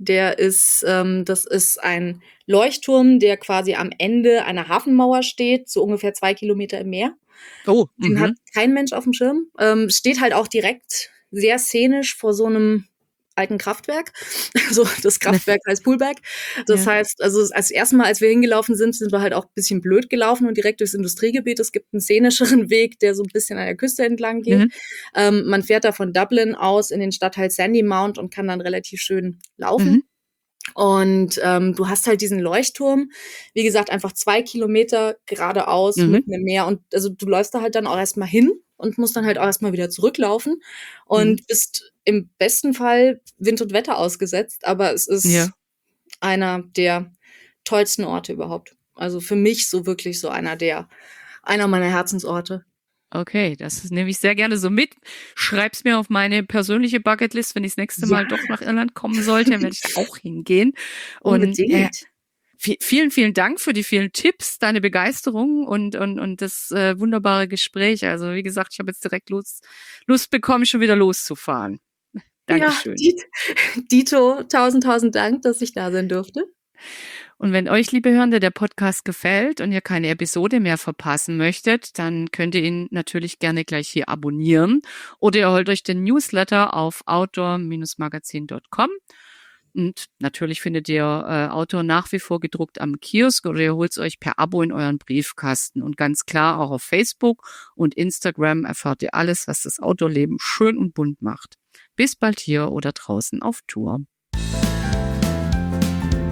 C: Das ist ein Leuchtturm, der quasi am Ende einer Hafenmauer steht, so ungefähr 2 Kilometer im Meer.
B: Oh,
C: Den hat
B: mhm.
C: kein Mensch aufm Schirm. Steht halt auch direkt sehr szenisch vor so 'nem alten Kraftwerk. Also das Kraftwerk heißt Poolback. Das heißt, also als erstes Mal, als wir hingelaufen sind, sind wir halt auch ein bisschen blöd gelaufen und direkt durchs Industriegebiet. Es gibt einen szenischeren Weg, der so ein bisschen an der Küste entlang geht. Man fährt da von Dublin aus in den Stadtteil Sandymount und kann dann relativ schön laufen. Und du hast halt diesen Leuchtturm, wie gesagt, einfach 2 Kilometer geradeaus mit einem Meer. Und also du läufst da halt dann auch erstmal hin und musst dann halt auch erstmal wieder zurücklaufen und bist im besten Fall Wind und Wetter ausgesetzt. Aber es ist einer der tollsten Orte überhaupt. Also für mich so wirklich so einer meiner Herzensorte.
B: Okay, das nehme ich sehr gerne so mit. Schreib's mir auf meine persönliche Bucketlist, wenn ich das nächste Mal doch nach Irland kommen sollte, werde ich auch hingehen. Und vielen, vielen Dank für die vielen Tipps, deine Begeisterung und das wunderbare Gespräch. Also wie gesagt, ich habe jetzt direkt Lust bekommen, schon wieder loszufahren. Dankeschön.
C: Ja, Dito, tausend Dank, dass ich da sein durfte.
B: Und wenn euch, liebe Hörende, der Podcast gefällt und ihr keine Episode mehr verpassen möchtet, dann könnt ihr ihn natürlich gerne gleich hier abonnieren oder ihr holt euch den Newsletter auf outdoor-magazin.com. Und natürlich findet ihr Outdoor nach wie vor gedruckt am Kiosk oder ihr holt es euch per Abo in euren Briefkasten. Und ganz klar auch auf Facebook und Instagram erfahrt ihr alles, was das Outdoor-Leben schön und bunt macht. Bis bald hier oder draußen auf Tour.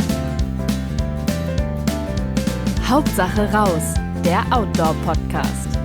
A: Hauptsache raus, der Outdoor-Podcast.